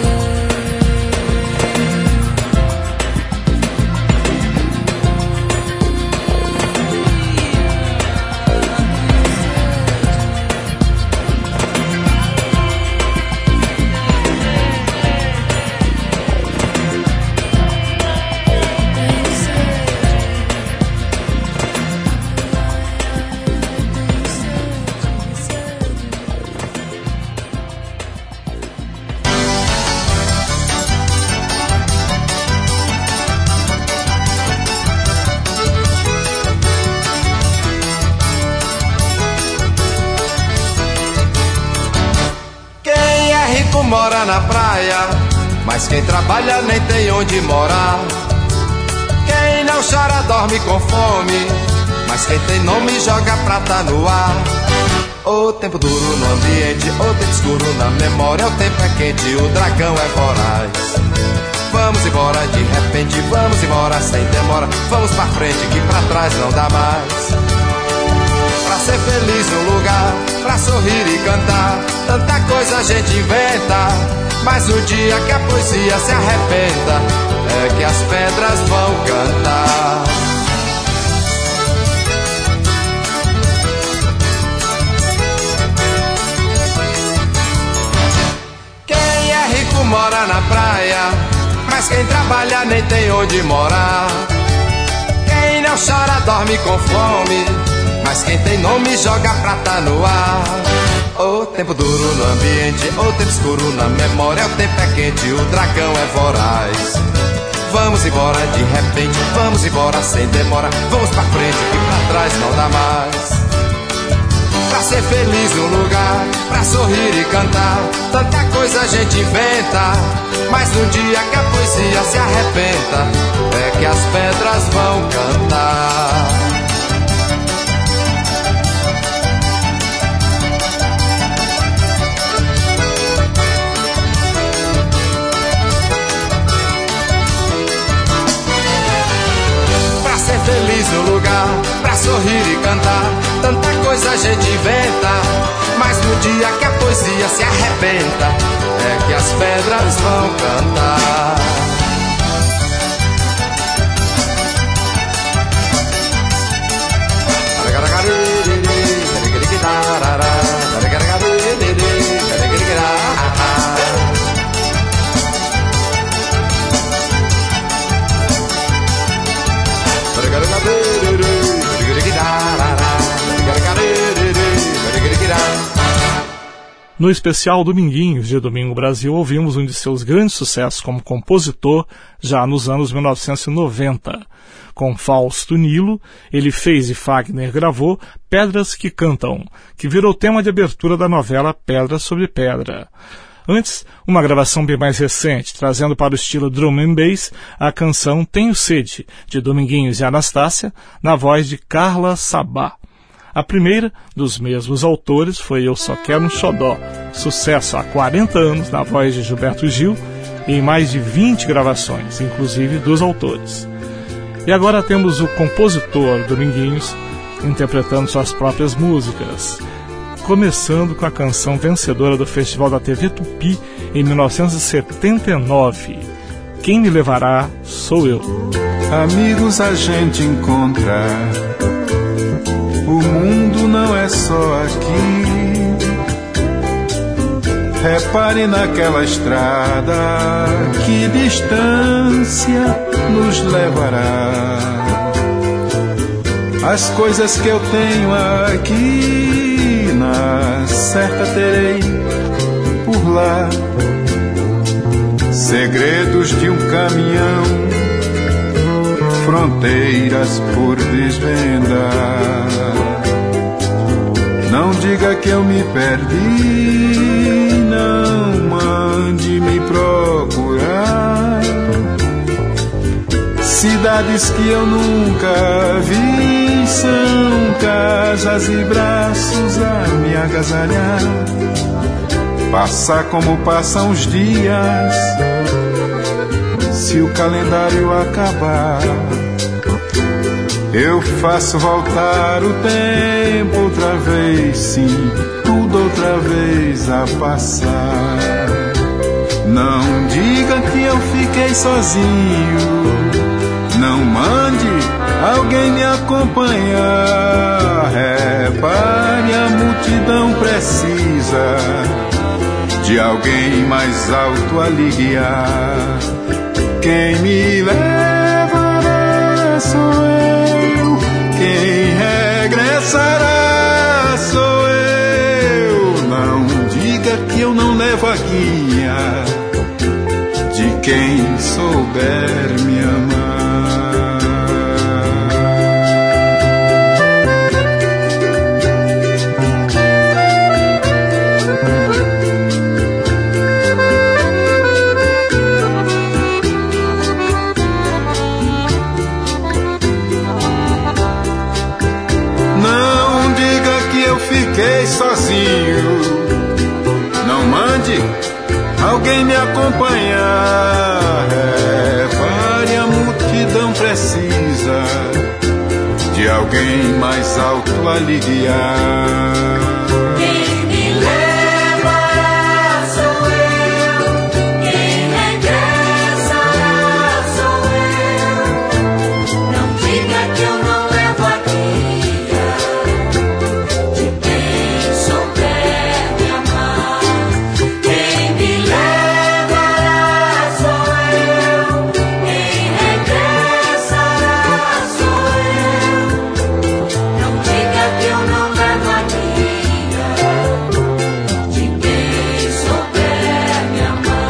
Mora na praia, mas quem trabalha nem tem onde morar. Quem não chora dorme com fome, mas quem tem nome joga prata no ar. O tempo duro no ambiente, o tempo escuro na memória. O tempo é quente, o dragão é voraz. Vamos embora de repente, vamos embora sem demora. Vamos pra frente que pra trás não dá mais. Pra ser feliz no lugar, pra sorrir e cantar, tanta coisa a gente inventa. Mas o dia que a poesia se arrebenta, é que as pedras vão cantar. Quem é rico mora na praia, mas quem trabalha nem tem onde morar. Quem não chora dorme com fome, mas quem tem nome joga prata no ar. O tempo duro no ambiente, o tempo escuro na memória. O tempo é quente, o dragão é voraz. Vamos embora de repente, vamos embora sem demora. Vamos pra frente que pra trás não dá mais. Pra ser feliz no lugar, pra sorrir e cantar, tanta coisa a gente inventa. Mas no dia que a poesia se arrebenta, é que as pedras vão cantar. Feliz no lugar, pra sorrir e cantar, tanta coisa a gente inventa. Mas no dia que a poesia se arrebenta, é que as pedras vão cantar. No especial Dominguinhos de Domingo Brasil, ouvimos um de seus grandes sucessos como compositor já nos anos 1990. Com Fausto Nilo, ele fez e Fagner gravou Pedras que Cantam, que virou tema de abertura da novela Pedra sobre Pedra. Antes, uma gravação bem mais recente, trazendo para o estilo drum and bass a canção Tenho Sede, de Dominguinhos e Anastácia, na voz de Carla Sabá. A primeira, dos mesmos autores, foi Eu Só Quero um Xodó, sucesso há 40 anos na voz de Gilberto Gil e em mais de 20 gravações, inclusive dos autores. E agora temos o compositor Dominguinhos interpretando suas próprias músicas, começando com a canção vencedora do Festival da TV Tupi em 1979, Quem Me Levará Sou Eu. Amigos a gente encontra, o mundo não é só aqui. Repare naquela estrada, que distância nos levará. As coisas que eu tenho aqui, na certa terei por lá. Segredos de um caminhão, fronteiras por desvendar. Não diga que eu me perdi, não mande me procurar. Cidades que eu nunca vi, são casas e braços a me agasalhar. Passa como passam os dias, se o calendário acabar, eu faço voltar o tempo outra vez, sim, tudo outra vez a passar. Não diga que eu fiquei sozinho, não mande alguém me acompanhar. Repare, a multidão precisa de alguém mais alto a lhe guiar. Quem me levará sou eu, quem regressará sou eu. Não diga que eu não levo a guia de quem souber me amar. Não diga que eu fiquei sozinho, não mande alguém me acompanhar. Repare, a multidão precisa de alguém mais alto a lhe guiar. Quem me levará sou eu, quem regressará sou eu. Não diga que eu não levo a guia de quem souber me amar. Quem me levará sou eu, quem regressará sou eu. Não diga que eu não levo a guia de quem souber me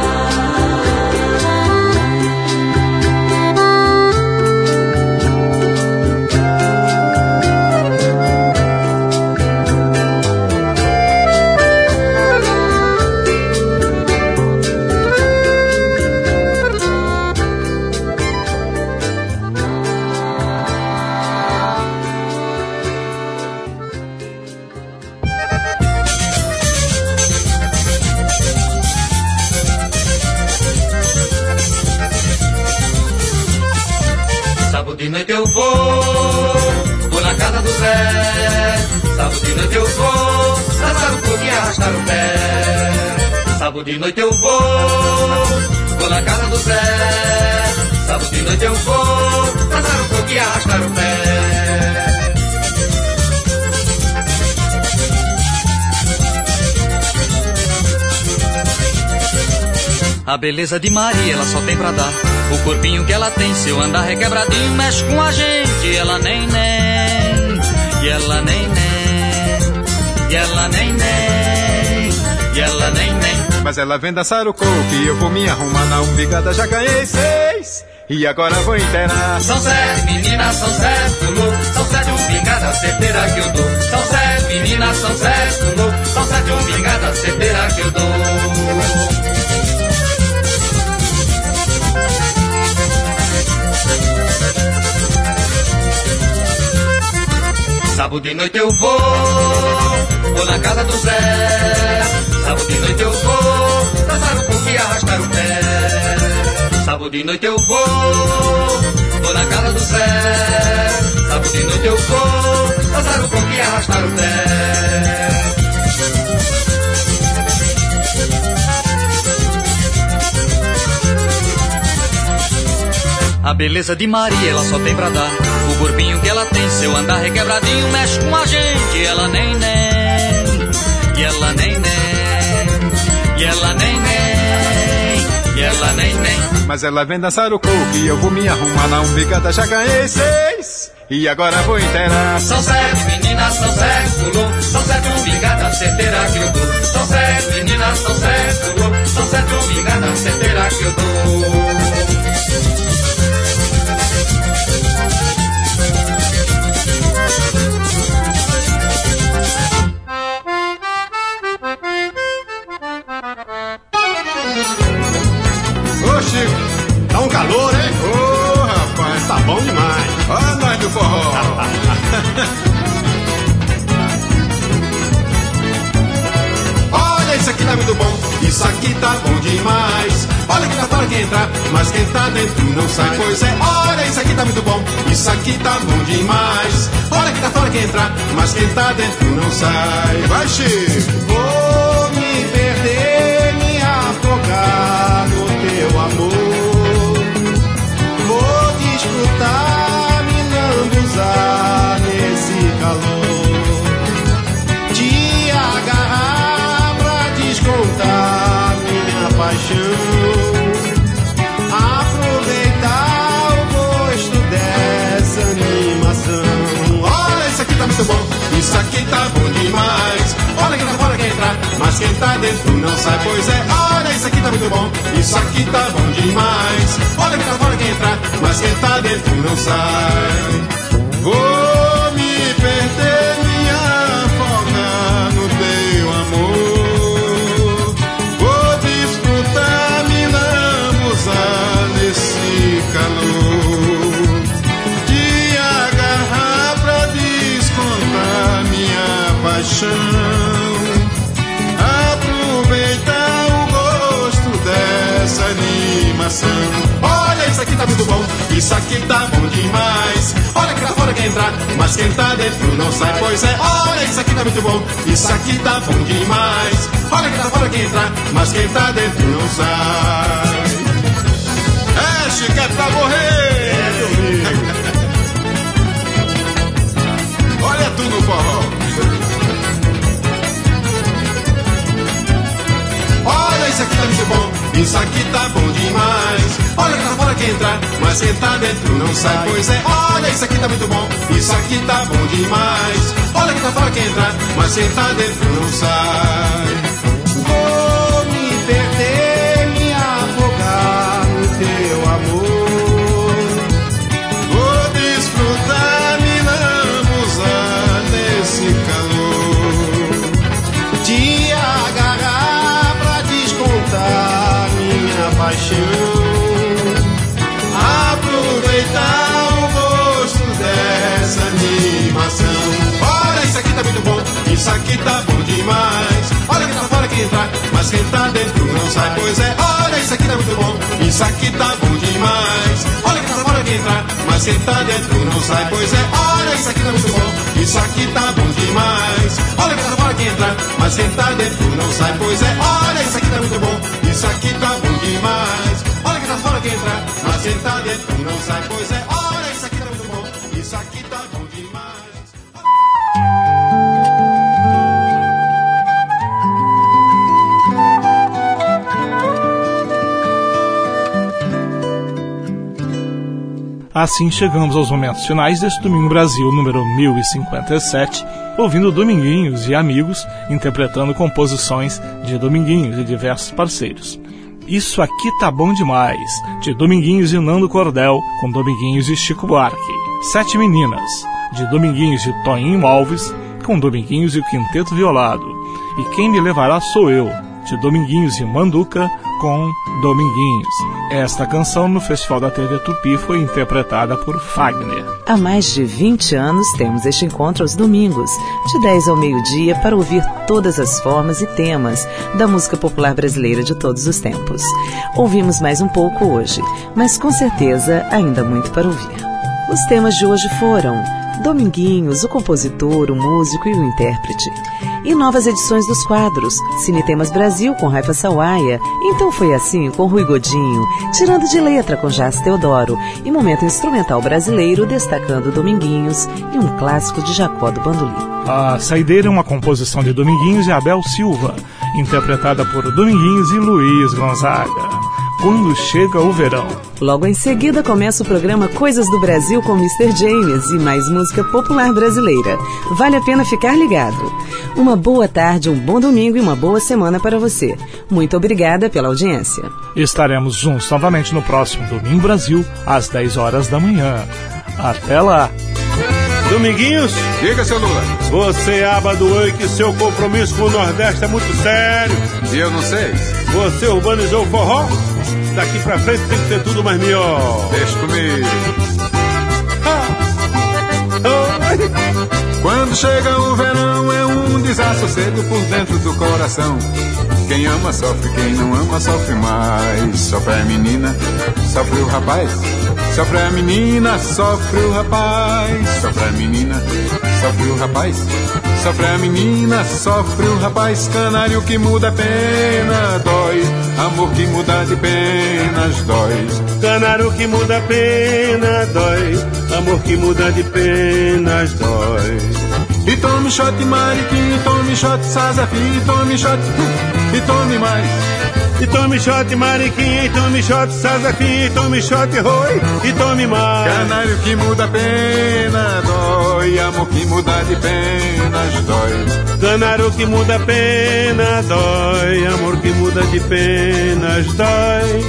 Sábado de noite eu vou na casa do Zé. Sábado de noite eu vou dançar um pouquinho e arrastar o pé. Sábado de noite eu vou na casa do Zé. Sábado de noite eu vou dançar um pouquinho e arrastar o pé. A beleza de Maria, ela só tem pra dar. O corpinho que ela tem, seu andar requebradinho, mexe com a gente. Ela nem, e ela nem, e ela nem, e ela nem. Mas ela vem dançar o coco e eu vou me arrumar na umbigada. Já ganhei 6 e agora vou inteirar. São 7 meninas, são 7 pulou. São 7 umbigadas, certeira que eu dou. São 7 meninas, são 7 pulou. São 7 umbigadas, certeira que eu dou. Sábado de noite eu vou na casa do Zé. Sábado de noite eu vou dançar um pouco e arrastar o pé. Sábado de noite eu vou na casa do Zé. Sábado de noite eu vou dançar um pouco e arrastar o pé. A beleza de Maria, ela só tem pra dar. O corpinho que ela tem, seu andar requebradinho, mexe com a gente. Ela nem, e ela nem, e ela nem, e ela nem. Mas ela vem dançar o coco e eu vou me arrumar na umbigada. Já ganhei 6 e agora vou inteirar. São 7 meninas, são 7 pulou. São 7 umbigadas, certeira que eu dou. São 7 meninas, são 7 pulou. São 7 umbigadas, certeira que eu dou. Tá um calor, hein? Ô, rapaz, tá bom demais. Ó, nós do forró. Olha, isso aqui tá muito bom. isso aqui tá bom demais. Olha que tá fora quem entra, mas quem tá dentro não sai. Pois é, olha, isso aqui tá muito bom, isso aqui tá bom demais. Olha que tá fora quem entra, mas quem tá dentro não sai. Vai, Chico! Vou me perder, me afogar no teu amor. Vou desfrutar, me lambuzar nesse calor. Te agarrar pra descontar minha paixão. Aproveitar o gosto dessa animação. Olha, isso aqui tá muito bom, isso aqui tá bom demais. Olha que tá fora quem entrar, mas quem tá dentro não sai. Pois é, olha, isso aqui tá muito bom, isso aqui tá bom demais. Olha que tá fora quem entrar, mas quem tá dentro não sai. Vou me perder, me afogar no teu amor. Vou desfrutar, me lambuzar nesse calor. Te agarrar pra descontar minha paixão. Aproveitar o gosto dessa animação. Olha, isso aqui tá muito bom, isso aqui tá bom demais. Olha que tá fora quem entrar, mas quem tá dentro não sai. Pois é, olha, isso aqui tá muito bom, isso aqui tá bom demais. Olha que tá fora quem entrar, mas quem tá dentro não sai. É, Chico, é pra morrer. Olha tudo no forró. Olha, isso aqui tá muito bom, isso aqui tá bom demais. Olha que tá fora quem entrar, mas quem tá dentro não sai. Pois é, olha, isso aqui tá muito bom, isso aqui tá bom demais. Olha que tá fora quem entrar, mas quem tá dentro não sai. Vou me perder, me afogar no teu amor. Vou desfrutar, me lambuzar nesse calor. Te agarrar pra descontar minha paixão. Aproveitar o gosto dessa animação. Olha, isso aqui tá muito bom, isso aqui tá bom demais. Olha que tá fora quem entrar, mas quem tá dentro não sai. Pois é, olha, isso aqui tá muito bom, isso aqui tá bom demais. Olha que tá fora quem entrar, mas quem tá dentro não sai. Pois é, olha, isso aqui tá muito bom, isso aqui tá bom demais. Olha que tá fora quem entrar, mas quem tá dentro não sai. Pois é, olha, isso aqui tá muito bom, isso aqui tá bom demais. Olha que tá fora quem entrar, mas quem tá dentro não sai. Pois é, olha, isso aqui tá muito bom, isso aqui tá bom demais. Assim chegamos aos momentos finais deste Domingo Brasil número 1057, ouvindo Dominguinhos e Amigos interpretando composições de Dominguinhos e diversos parceiros. Isso Aqui Tá Bom Demais, de Dominguinhos e Nando Cordel, com Dominguinhos e Chico Buarque. Sete Meninas, de Dominguinhos e Toninho Alves, com Dominguinhos e o Quinteto Violado. E Quem Me Levará Sou Eu, de Dominguinhos e Manduca, com Dominguinhos. Esta canção no Festival da TV Tupi foi interpretada por Fagner. Há mais de 20 anos temos este encontro aos domingos, de 10 ao meio-dia, para ouvir todas as formas e temas da música popular brasileira de todos os tempos. Ouvimos mais um pouco hoje, mas com certeza ainda muito para ouvir. Os temas de hoje foram Dominguinhos, o compositor, o músico e o intérprete. E novas edições dos quadros Cine Temas Brasil com Raifa Sawaia, Então Foi Assim com Rui Godinho, Tirando de Letra com Jás Teodoro e Momento Instrumental Brasileiro destacando Dominguinhos e um clássico de Jacó do Bandolim. A Saideira é uma composição de Dominguinhos e Abel Silva, interpretada por Dominguinhos e Luiz Gonzaga. Quando Chega o Verão. Logo em seguida começa o programa Coisas do Brasil com Mr. James e mais música popular brasileira. Vale a pena ficar ligado. Uma boa tarde, um bom domingo e uma boa semana para você. Muito obrigada pela audiência. Estaremos juntos novamente no próximo Domingo Brasil, às 10 horas da manhã. Até lá! Dominguinhos, diga, seu Lula. Você abadoou que seu compromisso com o Nordeste é muito sério. E eu não sei. Você urbanizou o forró? Daqui pra frente tem que ser tudo mais melhor. Deixa comigo. Quando chega o verão é um desassossego por dentro do coração. Quem ama sofre, quem não ama sofre mais. Sofre a menina, sofre o rapaz. Sofre a menina, sofre o rapaz. Sofre a menina, sofre o rapaz. Sofre a menina, sofre o rapaz. Canário que muda a pena, dói. Amor que muda de penas, dói. Canário que muda a pena, dói. Amor que muda de penas, dói. E tome shot mariquinha, e tome shot sazafi, e tome shot, e tome mais. E tome shot mariquinha, e tome shot sazafi, e tome shot roi, e tome mais. Canário que muda a pena, dói. Amor que muda de penas, dói. Canário que muda a pena, dói. Amor que muda de penas, dói.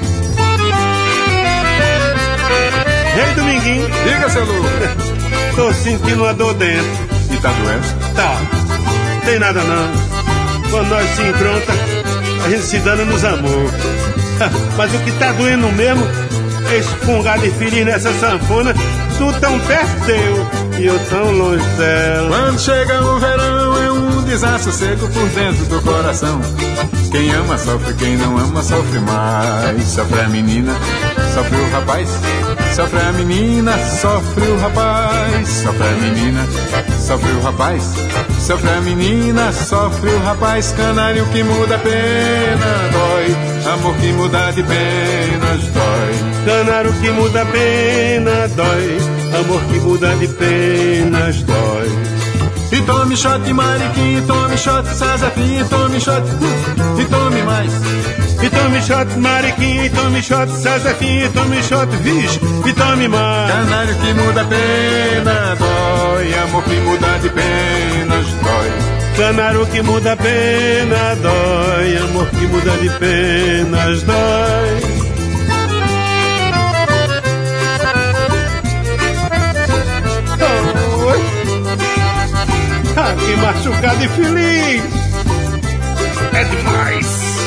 Ei, Dominguinho. Diga, seu Lu. Tô sentindo uma dor dentro. E tá doendo? Tá. Tem nada não. Quando nós se encontra, a gente se dando nos amor. Mas o que tá doendo mesmo é esse fungado infeliz nessa sanfona. Tu tão perto teu e eu tão longe dela. Quando chega o verão é um desassossego por dentro do coração. Quem ama sofre, quem não ama sofre mais. Sofre a menina, sofre o rapaz. Sofre a menina, sofre o rapaz. Sofre a menina, sofre o rapaz. Sofre a menina, sofre o rapaz. Canário que muda a pena, dói. Amor que muda de penas, dói. Canário que muda a pena, dói. Amor que muda de penas, dói. E tome shot mariquinha, e tome shot sazafi, e tome shot, e tome mais. E tome shot mariquinha, e tome shot sazafi, e tome shot vixe, e tome mais. Canário que muda a pena, dói. Amor que muda de penas, dói. Canário que muda a pena, dói. Amor que muda de penas, dói. Ah, que machucado e feliz! É demais!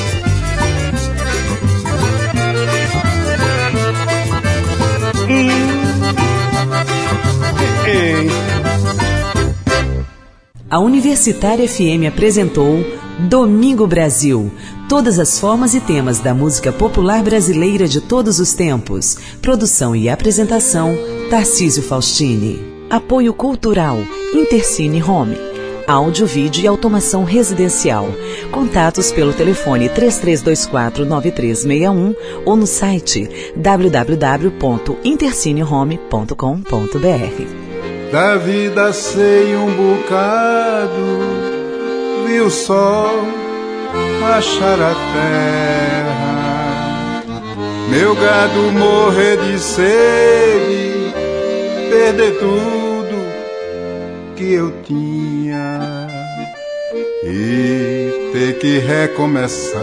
A Universitária FM apresentou Domingo Brasil. Todas as formas e temas da música popular brasileira de todos os tempos. Produção e apresentação, Tarcísio Faustini. Apoio cultural, Intercine Home. Áudio, vídeo e automação residencial. Contatos pelo telefone 3324-9361 ou no site www.intercinehome.com.br. Da vida sei um bocado, vi o sol achar a terra, meu gado morrer de sede, perder tudo que eu tinha e ter que recomeçar.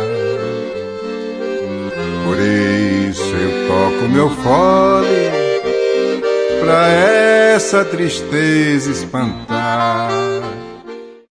Por isso eu toco meu fole pra essa tristeza espantar.